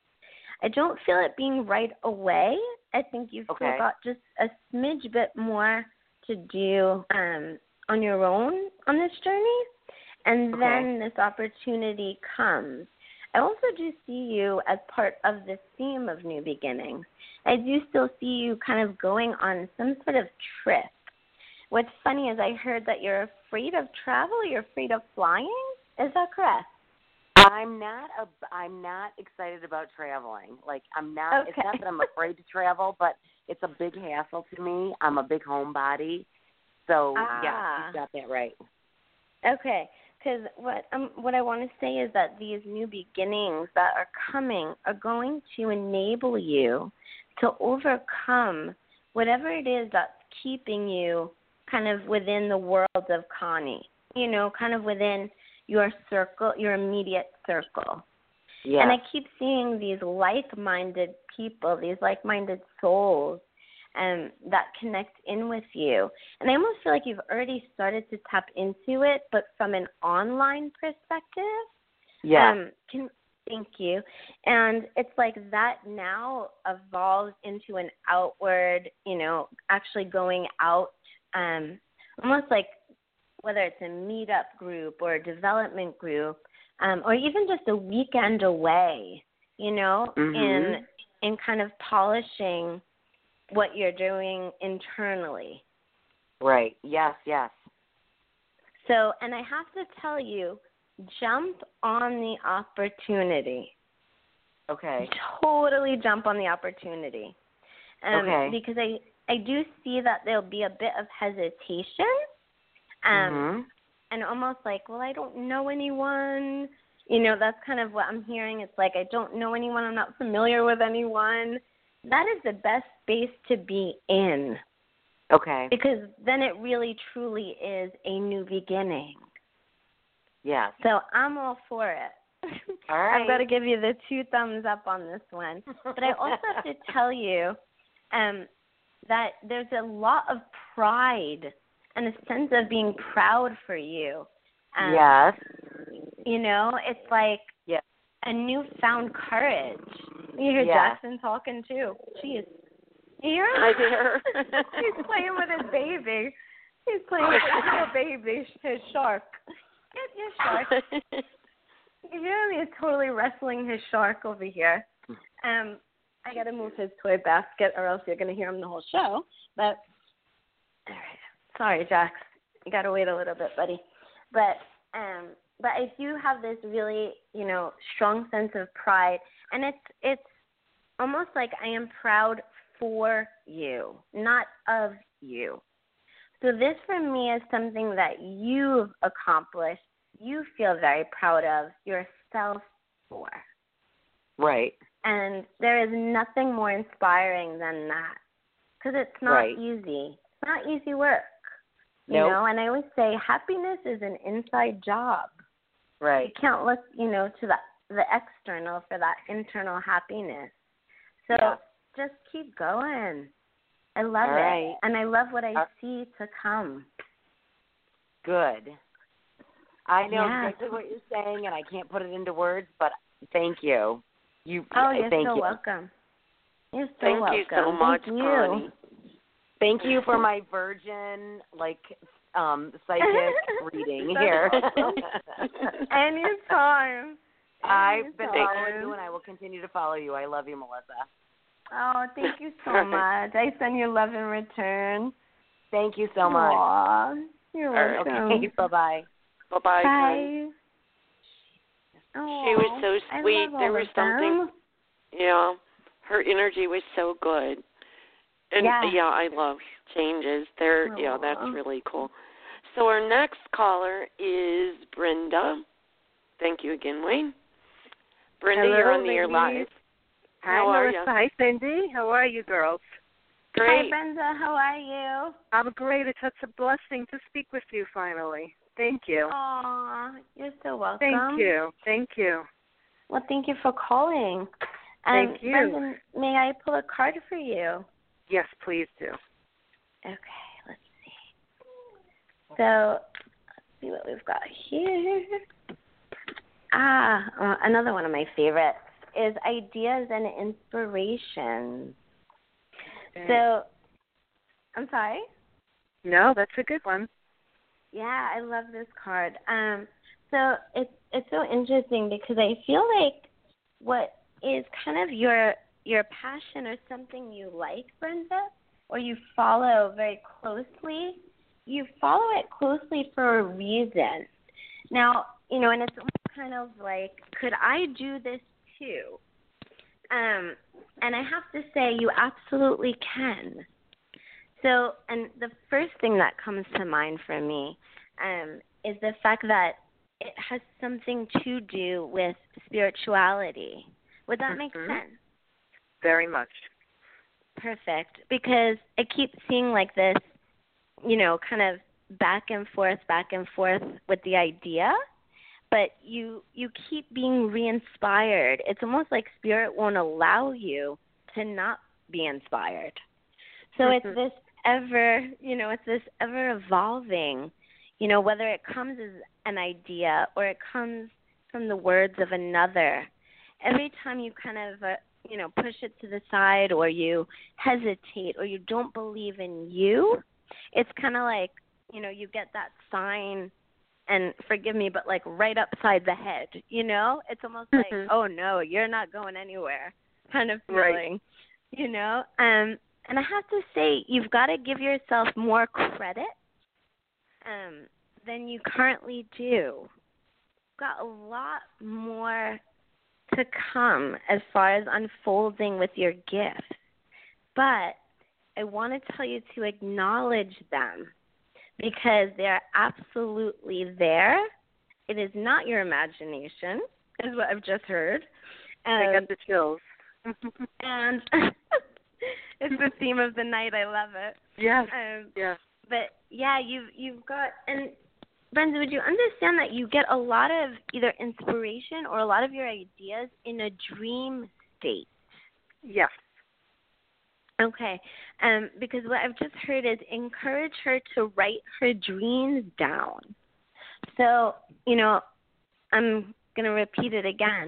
I don't feel it being right away. I think you've okay. still got just a smidge bit more to do um, on your own on this journey, and okay. then this opportunity comes. I also do see you as part of this theme of new beginnings. I do still see you kind of going on some sort of trip. What's funny is I heard that you're afraid of travel, you're afraid of flying. Is that correct? I'm not a, I'm not excited about traveling. Like I'm not okay. it's not that I'm afraid to travel, but it's a big hassle to me. I'm a big homebody. So, ah. yeah, you got that right. Okay. Because what um, what I want to say is that these new beginnings that are coming are going to enable you to overcome whatever it is that's keeping you kind of within the world of Connie, you know, kind of within your circle, your immediate circle. Yeah. And I keep seeing these like-minded people, these like-minded souls um, that connect in with you. And I almost feel like you've already started to tap into it, but from an online perspective. Yeah. Um, can, thank you. And it's like that now evolves into an outward, you know, actually going out, um, almost like whether it's a meetup group or a development group, um, or even just a weekend away, you know, mm-hmm. in in kind of polishing what you're doing internally. Right. Yes, yes. So, and I have to tell you, jump on the opportunity. Okay. Totally jump on the opportunity. Um, okay. Because I, I do see that there'll be a bit of hesitation. Um, mm-hmm. And almost like, well, I don't know anyone. You know, that's kind of what I'm hearing. It's like, I don't know anyone. I'm not familiar with anyone. That is the best space to be in. Okay. Because then it really, truly is a new beginning. Yeah. So I'm all for it. All right. I've got to give you the two thumbs up on this one. But I also have to tell you um, that there's a lot of pride and a sense of being proud for you. Um, yes. You know, it's like yes. a newfound courage You hear Yeah. Jackson talking too. Jeez. You hear him? I hear. He's playing with his baby. He's playing with his little baby, his shark. Get your shark. You hear him? He's totally wrestling his shark over here. Um, I got to move his toy basket, or else you're going to hear him the whole show. But all right. Sorry, Jax. You got to wait a little bit, buddy. But um, but I do have this really, you know, strong sense of pride, and it's it's almost like I am proud for you, not of you. So this for me is something that you've accomplished, you feel very proud of yourself for. Right. And there is nothing more inspiring than that, because it's not Right. easy. It's not easy work. You Nope. know, and I always say happiness is an inside job. Right. You can't look, you know, to the the external for that internal happiness. So Yeah. just keep going. I love All it. right. And I love what I Uh, see to come. Good. I know Yeah. exactly what you're saying, and I can't put it into words, but thank you. You. Oh, you're thank so you. welcome. You're so Thank welcome. you so much, Thank you. Connie. Thank you for my virgin, like, um, psychic reading here. Anytime. I've been Anytime. following you, and I will continue to follow you. I love you, Melissa. Oh, thank you so much. I send you love in return. Thank you so much. Aw, you're All right. welcome. Okay, bye-bye. Bye-bye, Connie. Bye. Oh, She was so I sweet. love There all was of something, them. yeah, her energy was so good. And, Yeah. yeah, I love changes. They're, yeah, that's Aw. really cool. So our next caller is Brenda. Thank you again, Wayne. Brenda, Hello, you're on the air ladies. live. Hi, How are Melissa. you? Hi, Cindy. How are you, girls? Hi, Great. Brenda. How are you? I'm great. It's such a blessing to speak with you finally. Thank you. Aw, you're so welcome. Thank you. Thank you. Well, thank you for calling. Thank um, you. Brenda, may I pull a card for you? Yes, please do. Okay, let's see. So, let's see what we've got here. Ah, uh, another one of my favorites is ideas and inspiration. Okay. So, I'm sorry? No, that's a good one. Yeah, I love this card. Um, so it's it's so interesting because I feel like what is kind of your your passion or something you like, Brenda, or you follow very closely, you follow it closely for a reason. Now, you know, and it's kind of like, could I do this too? Um, and I have to say, you absolutely can. So, and the first thing that comes to mind for me um, is the fact that it has something to do with spirituality. Would that make Mhm. sense? Very much. Perfect. Because I keep seeing like this, you know, kind of back and forth, back and forth with the idea, but you you keep being re-inspired. It's almost like spirit won't allow you to not be inspired. So Mhm. it's this ever, you know, it's this ever evolving, you know, whether it comes as an idea or it comes from the words of another. Every time you kind of, uh, you know, push it to the side or you hesitate or you don't believe in you, it's kind of like, you know, you get that sign, and forgive me, but like right upside the head, you know? It's almost like, Mhm. oh, no, you're not going anywhere kind of feeling, Right. you know? Um, and I have to say, you've got to give yourself more credit um, than you currently do. You've got a lot more to come as far as unfolding with your gift. But I want to tell you to acknowledge them because they're absolutely there. It is not your imagination, is what I've just heard. I Um, got the chills. and it's the theme of the night. I love it. Yes. Um, Yes. But yeah, you've you've got, and Brenda, would you understand that you get a lot of either inspiration or a lot of your ideas in a dream state? Yes. Okay, um, because what I've just heard is encourage her to write her dreams down. So, you know, I'm going to repeat it again.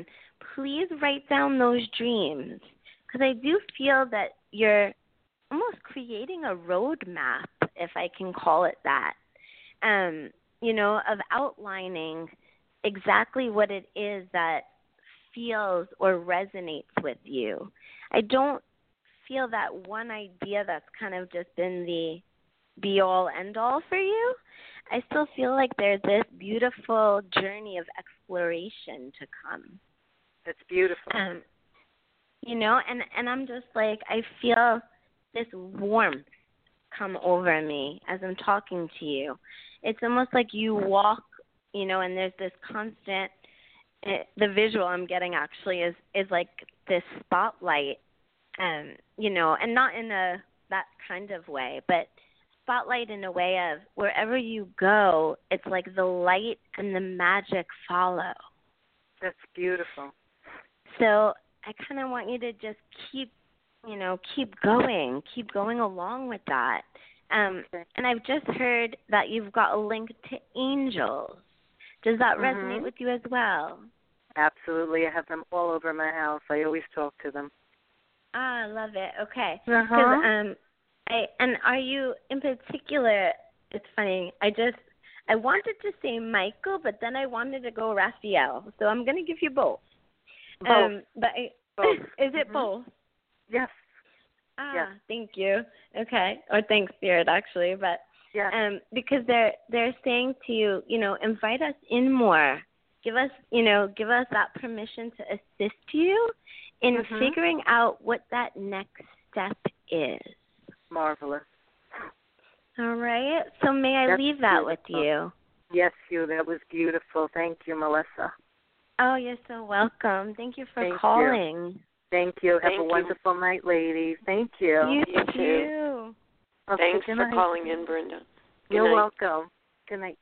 please write down those dreams, because I do feel that you're almost creating a roadmap, if I can call it that, um, you know, of outlining exactly what it is that feels or resonates with you. I don't feel that one idea that's kind of just been the be-all, end-all for you. I still feel like there's this beautiful journey of exploration to come. It's beautiful. Um, you know, and, and I'm just like, I feel this warmth come over me as I'm talking to you. It's almost like you walk, you know, and there's this constant, uh, the visual I'm getting actually is, is like this spotlight, um, you know, and not in a that kind of way, but spotlight in a way of wherever you go, it's like the light and the magic follow. That's beautiful. So I kind of want you to just keep, you know, keep going, keep going along with that. Um, okay. And I've just heard that you've got a link to angels. Does that mm-hmm. resonate with you as well? Absolutely. I have them all over my house. I always talk to them. Ah, I love it. Okay. Uh-huh. um, I, and are you in particular, it's funny, I just, I wanted to say Michael, but then I wanted to go Raphael. So I'm going to give you both. Both. Um, but I, both. Is it mm-hmm. both? Yes. Ah, yes. Thank you. Okay. Or thanks, Spirit, actually. But yes. um, because they're, they're saying to you, you know, invite us in more. Give us, you know, give us that permission to assist you in mm-hmm. figuring out what that next step is. Marvelous. All right. So may I That's leave that beautiful. with you? Yes, you. That was beautiful. Thank you, Melissa. Oh, you're so welcome. Thank you for Thank calling. You. Thank you. Have Thank a you. wonderful night, ladies. Thank you. You, You too. too. Okay, Thanks good for night. calling in, Brenda. Good You're night. welcome. Good night.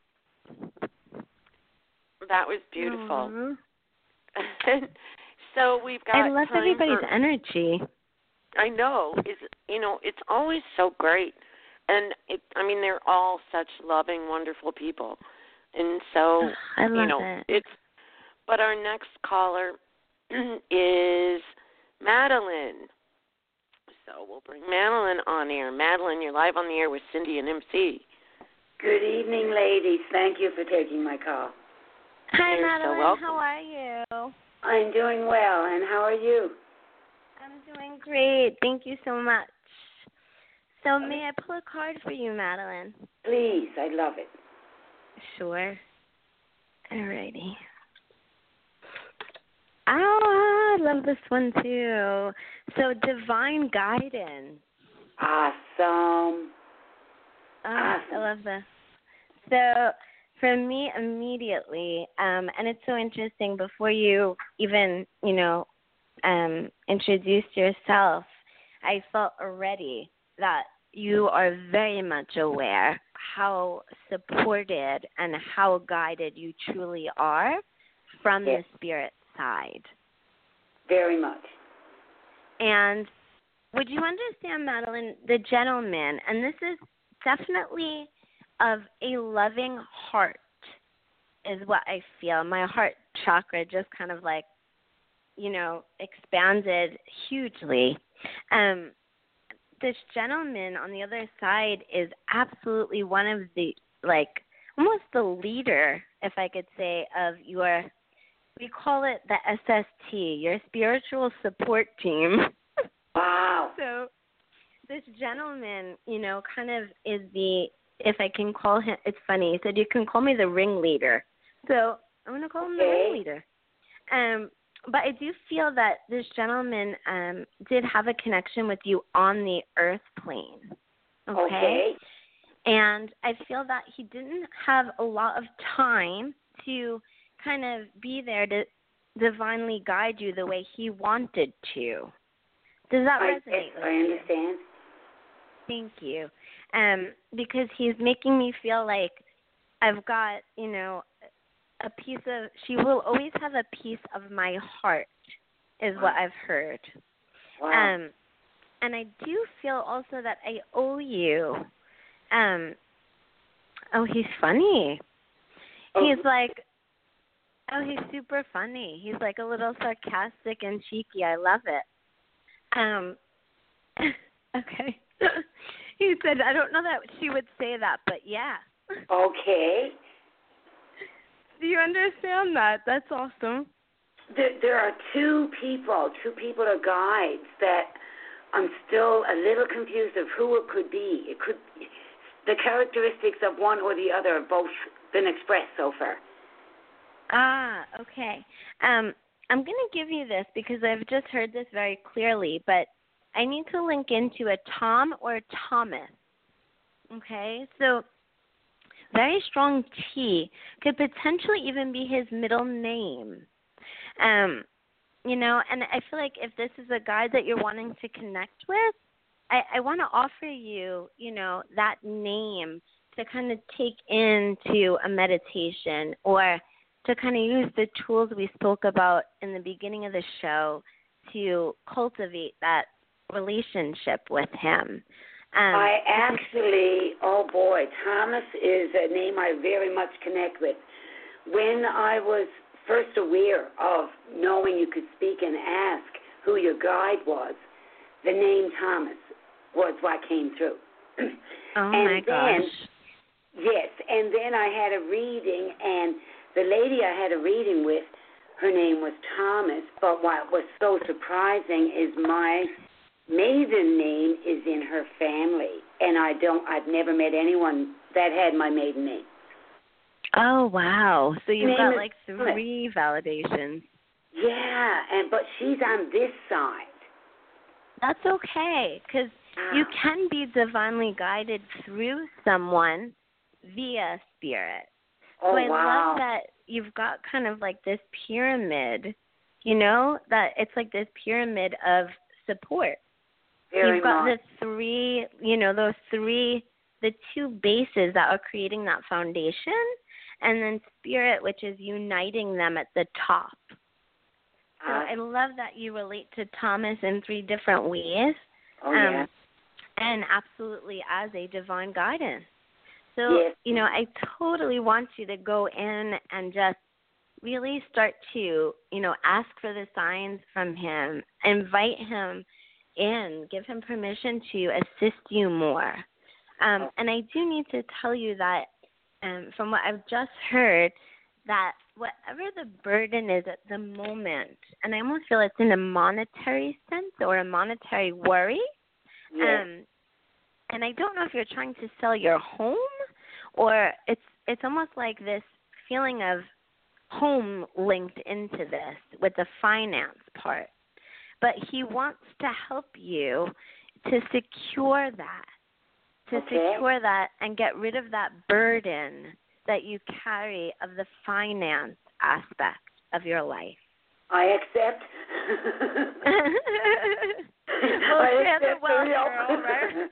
That was beautiful. Mm-hmm. So we've got I love time everybody's for, energy. I know. Is you know, it's always so great. And it I mean they're all such loving, wonderful people. And so I love you know, it. it's but our next caller is Madeline. So we'll bring Madeline on air. Madeline, you're live on the air with Cindy and M C. Good evening, ladies. Thank you for taking my call. Hi, You're Madeline. so welcome. How are you? I'm doing well, and how are you? I'm doing great. Thank you so much. So may I pull a card for you, Madeline? Please, I'd love it. Sure. Alrighty. Oh, I love this one too. So divine guidance. Awesome. Oh, awesome. I love this. So for me, immediately, um, and it's so interesting, before you even, you know, um, introduced yourself, I felt already that you are very much aware how supported and how guided you truly are from yes. the spirit side. Very much. And would you understand, Madeline, the gentleman, and this is definitely of a loving heart, is what I feel. My heart chakra just kind of like, you know, expanded hugely. Um, this gentleman on the other side is absolutely one of the, like, almost the leader, if I could say, of your, we call it the S S T, your spiritual support team. Wow. So this gentleman, you know, kind of is the, if I can call him, it's funny, he said you can call me the ringleader. So I'm going to call him okay. the ringleader. Um, but I do feel that this gentleman um, did have a connection with you on the earth plane. Okay? Okay. And I feel that he didn't have a lot of time to kind of be there to divinely guide you the way he wanted to. Does that I, resonate yes, with I you? understand. Thank you. Um, because he's making me feel like I've got, you know, a piece of, she will always have a piece of my heart, is what I've heard. Wow. Um, and I do feel also that I owe you. Um, oh, he's funny. Oh. He's like, Oh, he's super funny. He's like a little sarcastic and cheeky. I love it. Um, okay. He said, I don't know that she would say that, but yeah. Okay. Do you understand that? That's awesome. There, there are two people, two people or guides that I'm still a little confused of who it could be. It could, the characteristics of one or the other have both been expressed so far. Ah, okay. Um, I'm going to give you this because I've just heard this very clearly, but I need to link into a Tom or a Thomas. Okay, so very strong T could potentially even be his middle name. Um, you know, and I feel like if this is a guide that you're wanting to connect with, I, I want to offer you, you know, that name to kind of take into a meditation or to kind of use the tools we spoke about in the beginning of the show to cultivate that relationship with him. Um, I actually, oh boy, Thomas is a name I very much connect with. When I was first aware of knowing you could speak and ask who your guide was, the name Thomas was what came through. Oh, and my then, gosh. Yes, and then I had a reading, and the lady I had a reading with, her name was Thomas, but what was so surprising is my maiden name is in her family, and I don't, I've never met anyone that had my maiden name. Oh, wow. So you've Name got is like three validations. Yeah, and but she's on this side. That's okay, because Ah. you can be divinely guided through someone via spirit. Oh, so I wow. love that you've got kind of like this pyramid, you know, that it's like this pyramid of support. Very You've got much. the three, you know, those three, the two bases that are creating that foundation, and then spirit, which is uniting them at the top. So Ah. I love that you relate to Thomas in three different ways. Oh, um, yeah. And absolutely as a divine guidance. So, Yes. you know, I totally want you to go in and just really start to, you know, ask for the signs from him, invite him in, give him permission to assist you more. Um, and I do need to tell you that um, from what I've just heard, that whatever the burden is at the moment, and I almost feel it's in a monetary sense or a monetary worry, Yes. um, and I don't know if you're trying to sell your home or it's it's almost like this feeling of home linked into this with the finance part. But he wants to help you to secure that, to Okay. secure that and get rid of that burden that you carry of the finance aspect of your life. I accept. Well, I share the accept wealth, the help. girl, right?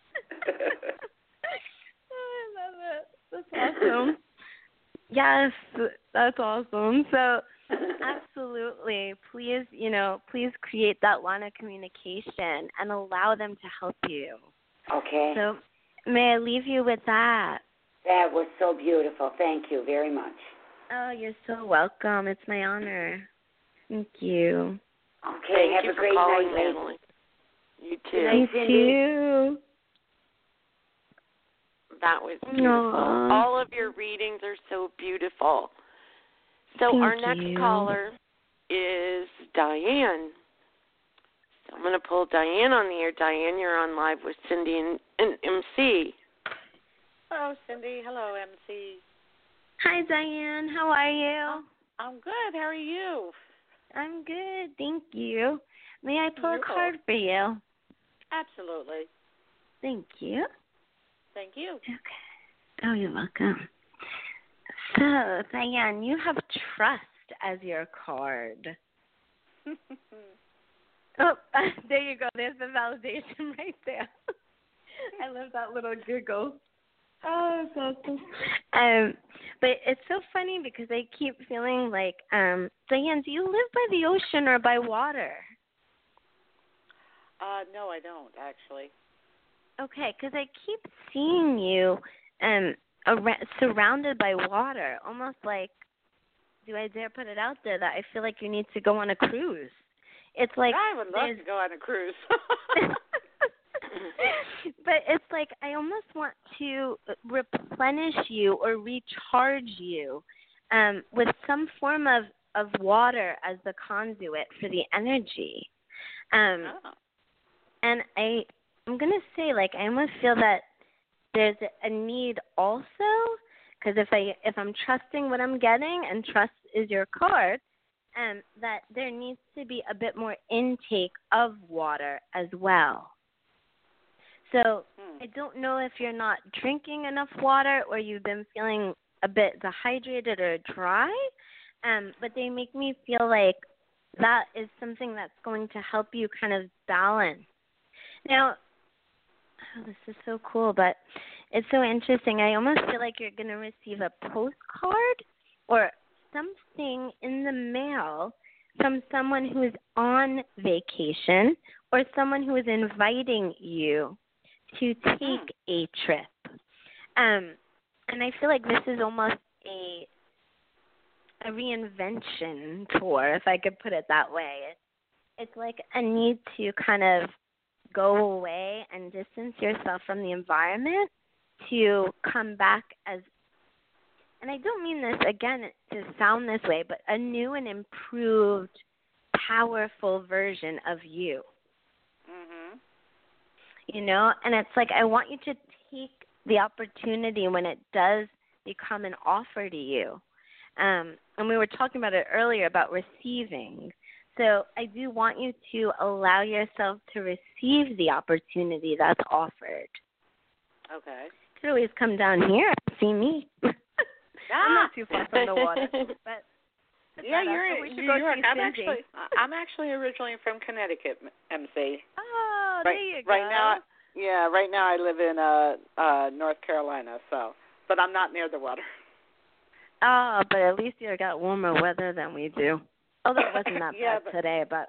Oh, I love it. That's awesome. Yes, that's awesome. So, absolutely, please, you know, please create that line of communication and allow them to help you. Okay. So, may I leave you with that? That was so beautiful. Thank you very much. Oh, you're so welcome. It's my honor. Thank you. Okay, Thank have you a for great calling, night, ladies. Natalie. You too. Good night, You Cindy. too. That was beautiful. Aw. All of your readings are so beautiful. So Thank our next you. caller is Diane. So I'm going to pull Diane on the air. Diane, you're on live with Cindy and, and M C. Hello, Cindy. Hello, M C. Hi, Diane. How are you? I'm good. How are you? I'm good. Thank you. May I pull a You're card for you? Absolutely. Thank you. Thank you. Okay. Oh, you're welcome. So, Diane, you have trust as your card. Oh, there you go. There's the validation right there. I love that little giggle. Oh, that's awesome. Um, but it's so funny because I keep feeling like, um, Diane, do you live by the ocean or by water? Uh, no, I don't actually. Okay, because I keep seeing you um, around, surrounded by water, almost like do I dare put it out there that I feel like you need to go on a cruise. It's like I would love there's- to go on a cruise. But it's like I almost want to replenish you or recharge you um, with some form of, of water as the conduit for the energy. Um, oh. And I, I'm going to say, like, I almost feel that there's a need also, because if, I, if I'm trusting what I'm getting, and trust is your card, um, that there needs to be a bit more intake of water as well. So I don't know if you're not drinking enough water or you've been feeling a bit dehydrated or dry, um, but they make me feel like that is something that's going to help you kind of balance. Now, oh, this is so cool, but it's so interesting. I almost feel like you're going to receive a postcard or something in the mail from someone who is on vacation or someone who is inviting you to take a trip. Um, and I feel like this is almost a a reinvention tour, if I could put it that way. It's, it's like a need to kind of go away and distance yourself from the environment to come back as, and I don't mean this, again, to sound this way, but a new and improved, powerful version of you. Mhm. You know, and it's like I want you to take the opportunity when it does become an offer to you. Um, and we were talking about it earlier about receiving. So I do want you to allow yourself to receive the opportunity that's offered. Okay. You could always come down here and see me. I'm not too far from the water, but yeah, better. you're So we in should New go York. see I'm Cindy. actually, I'm actually originally from Connecticut, M C. Oh, right, there you right go. now, yeah, right now I live in uh, uh, North Carolina, so, but I'm not near the water. Oh, but at least you got warmer weather than we do. Although it wasn't that yeah, bad but, today, but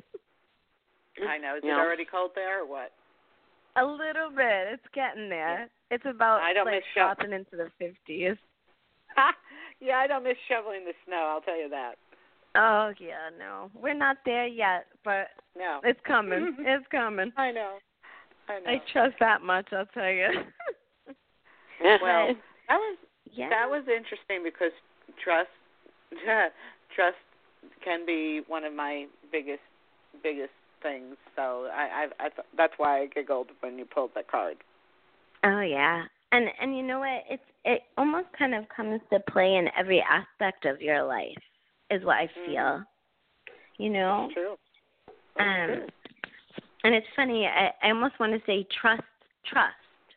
I know. Is yeah. it already cold there or what? A little bit. It's getting there. Yeah. It's about I don't like miss sho- dropping into the fifties. Yeah, I don't miss shoveling the snow, I'll tell you that. Oh, yeah, no. We're not there yet, but no. It's coming. It's coming. I know. I know. I trust that much, I'll tell you. Well, that was yeah. that was interesting because trust trust can be one of my biggest biggest things. So I I, I th- that's why I giggled when you pulled the card. Oh yeah, and and you know what? It's it almost kind of comes to play in every aspect of your life, is what I feel. Mm. You know. That's true. That's um, true. And it's funny. I, I almost want to say trust, trust.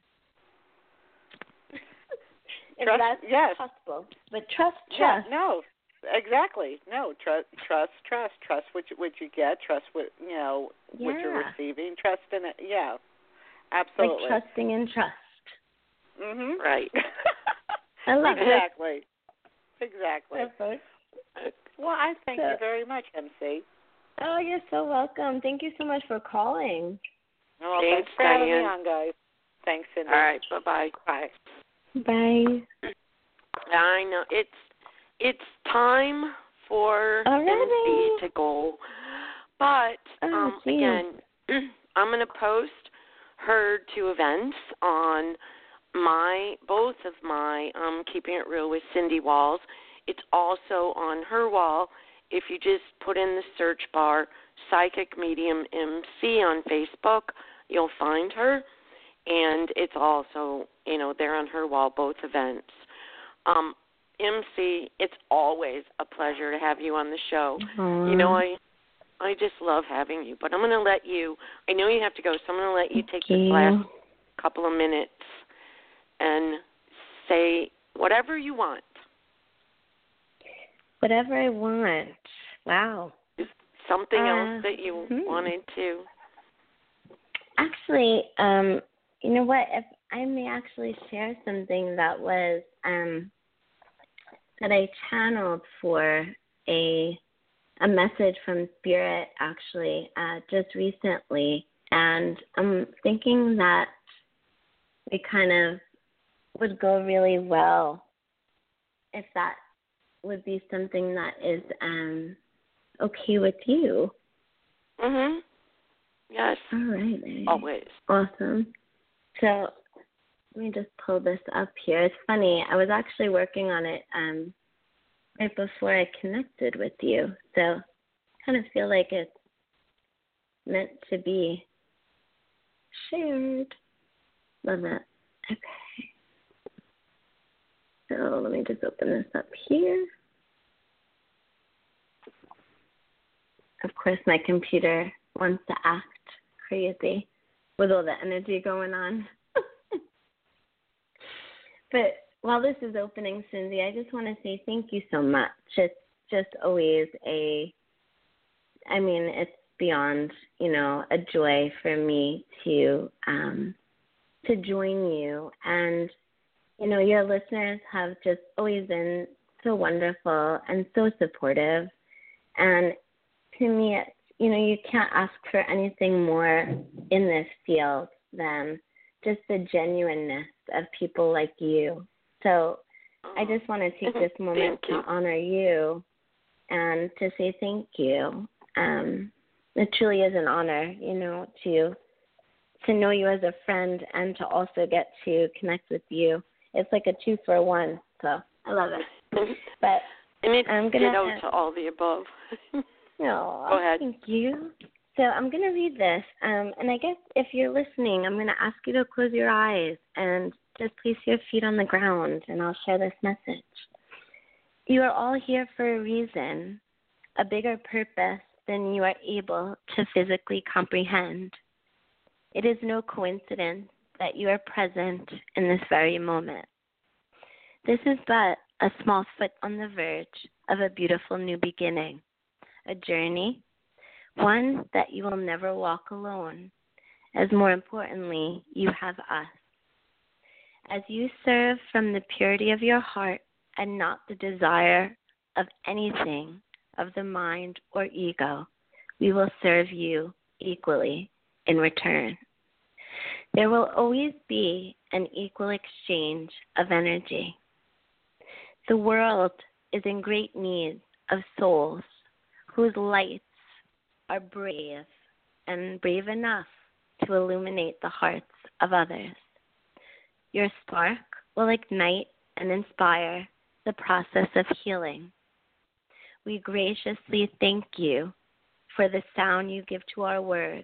If trust, that's yes. possible, but trust, yeah, trust. No, exactly. No, trust, trust, trust, trust what you, what you get. Trust what you know yeah. what you're receiving. Trust in it. Yeah, absolutely. Like trusting in trust. Mhm. Right. I love exactly. it. Exactly. Perfect. Well, I thank so, you very much, M C. Oh, you're so welcome. Thank you so much for calling. Well, thanks, thanks for having Diane. me on, guys. Thanks, Cindy. All right. Bye-bye. Bye. Bye. I know it's it's time for M C to go, but oh, um, again, I'm going to post her two events on my both of my um, Keeping It Real with Cindy walls. It's also on her wall. If you just put in the search bar Psychic Medium M C on Facebook, you'll find her. And it's also, you know, there on her wall, both events. Um, M C, it's always a pleasure to have you on the show. Aww. You know, I I just love having you. But I'm going to let you, I know you have to go, so I'm going to let you take Thank this you. last couple of minutes and say whatever you want. Whatever I want. Wow. Just something uh, else that you hmm. wanted to. Actually, um, you know what? If I may actually share something that was um, that I channeled for a a message from Spirit actually uh, just recently, and I'm thinking that it kind of would go really well if that would be something that is um, okay with you. Mhm. Yes. All right. Mary. Always. Awesome. So let me just pull this up here. It's funny. I was actually working on it um, right before I connected with you. So I kind of feel like it's meant to be shared. Love that. Okay. So let me just open this up here. Of course, my computer wants to act crazy with all the energy going on. But while this is opening, Cindy, I just want to say thank you so much. It's just always a, I mean, it's beyond, you know, a joy for me to um, to join you. And, you know, your listeners have just always been so wonderful and so supportive. And to me, it's, you know, you can't ask for anything more in this field than just the genuineness of people like you. So I just want to take this moment to honor you and to say thank you. Um, it truly is an honor, you know, to to know you as a friend and to also get to connect with you. It's like a two for one, so I love it. But and it's I'm gonna ditto to all the above. No, Go ahead. Thank you. So I'm going to read this, um, and I guess if you're listening, I'm going to ask you to close your eyes and just place your feet on the ground, and I'll share this message. You are all here for a reason, a bigger purpose than you are able to physically comprehend. It is no coincidence that you are present in this very moment. This is but a small foot on the verge of a beautiful new beginning, a journey, one that you will never walk alone, as more importantly, you have us. As you serve from the purity of your heart and not the desire of anything of the mind or ego, we will serve you equally in return. There will always be an equal exchange of energy. The world is in great need of souls whose lights are brave and brave enough to illuminate the hearts of others. Your spark will ignite and inspire the process of healing. We graciously thank you for the sound you give to our words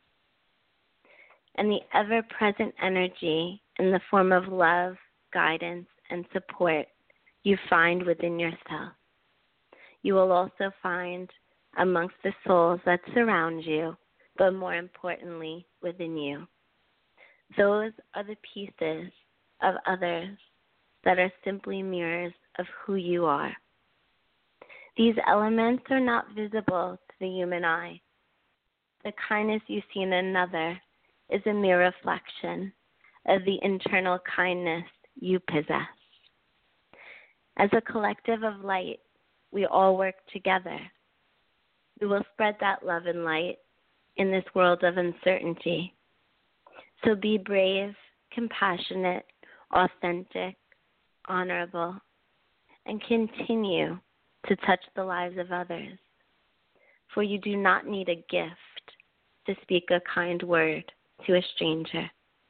and the ever-present energy in the form of love, guidance, and support you find within yourself. You will also find amongst the souls that surround you, but more importantly, within you. Those are the pieces of others that are simply mirrors of who you are. These elements are not visible to the human eye. The kindness you see in another is a mere reflection of the internal kindness you possess. As a collective of light, we all work together. We will spread that love and light in this world of uncertainty. So be brave, compassionate, authentic, honorable, and continue to touch the lives of others. For you do not need a gift to speak a kind word to a stranger.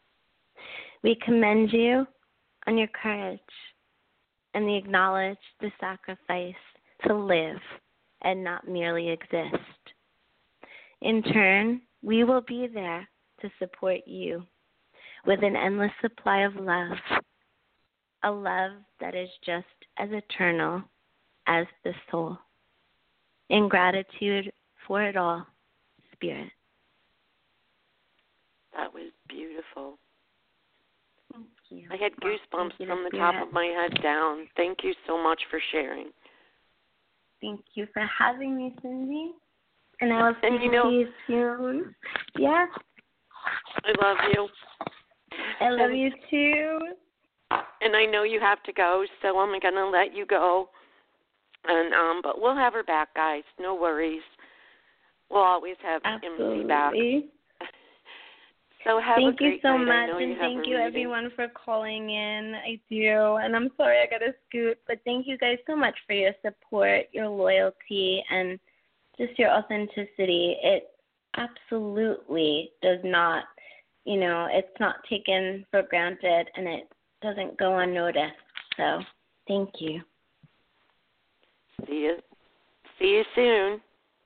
We commend you on your courage and we acknowledge the sacrifice to live and not merely exist. In turn, we will be there to support you with an endless supply of love, a love that is just as eternal as the soul. In gratitude for it all, Spirit. That was beautiful. Thank you. I had Well, goosebumps you, from the Spirit. top of my head down. Thank you so much for sharing. Thank you for having me, Cindy. And I will And see you know- you soon. Yeah. I love you. I love And- you too. And I know you have to go, so I'm going to let you go. And um, but we'll have her back, guys. No worries. We'll always have M C back. Absolutely. So have thank a great you so night. much, I know and you have thank a you reading. everyone for calling in. I do, and I'm sorry I got to scoot, but thank you guys so much for your support, your loyalty, and just your authenticity. It absolutely does not, you know, it's not taken for granted, and it doesn't go unnoticed. So thank you. See you. See you soon.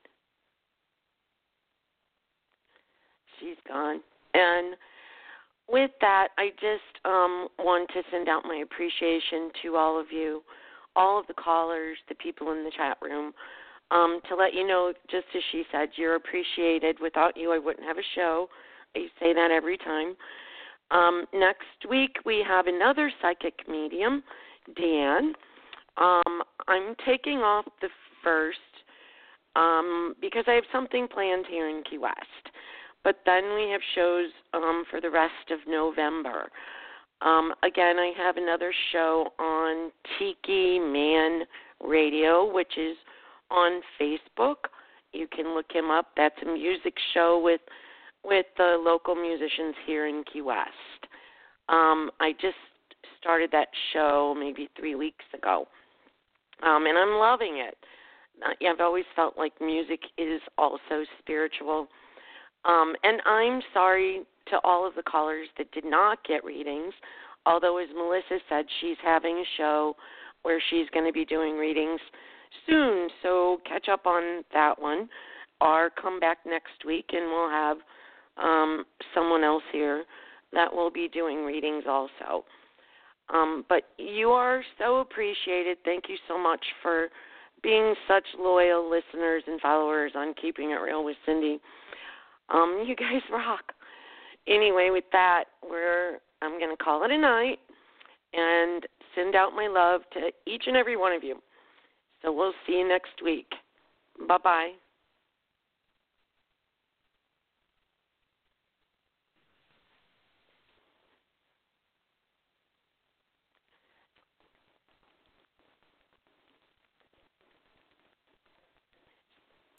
She's gone. And with that, I just um, want to send out my appreciation to all of you, all of the callers, the people in the chat room, um, to let you know, just as she said, you're appreciated. Without you, I wouldn't have a show. I say that every time. Um, next week, we have another psychic medium, Dan. Um, I'm taking off the first um, because I have something planned here in Key West. But then we have shows um, for the rest of November. Um, again, I have another show on Tiki Man Radio, which is on Facebook. You can look him up. That's a music show with with the local musicians here in Key West. Um, I just started that show maybe three weeks ago, um, and I'm loving it. I've always felt like music is also spiritual. Um, and I'm sorry to all of the callers that did not get readings, although as Melissa said, she's having a show where she's going to be doing readings soon, so catch up on that one, or come back next week and we'll have um, someone else here that will be doing readings also. Um, but you are so appreciated. Thank you so much for being such loyal listeners and followers on Keeping It Real with Cindy. Um, you guys rock. Anyway, with that, we're I'm going to call it a night and send out my love to each and every one of you. So we'll see you next week. Bye-bye.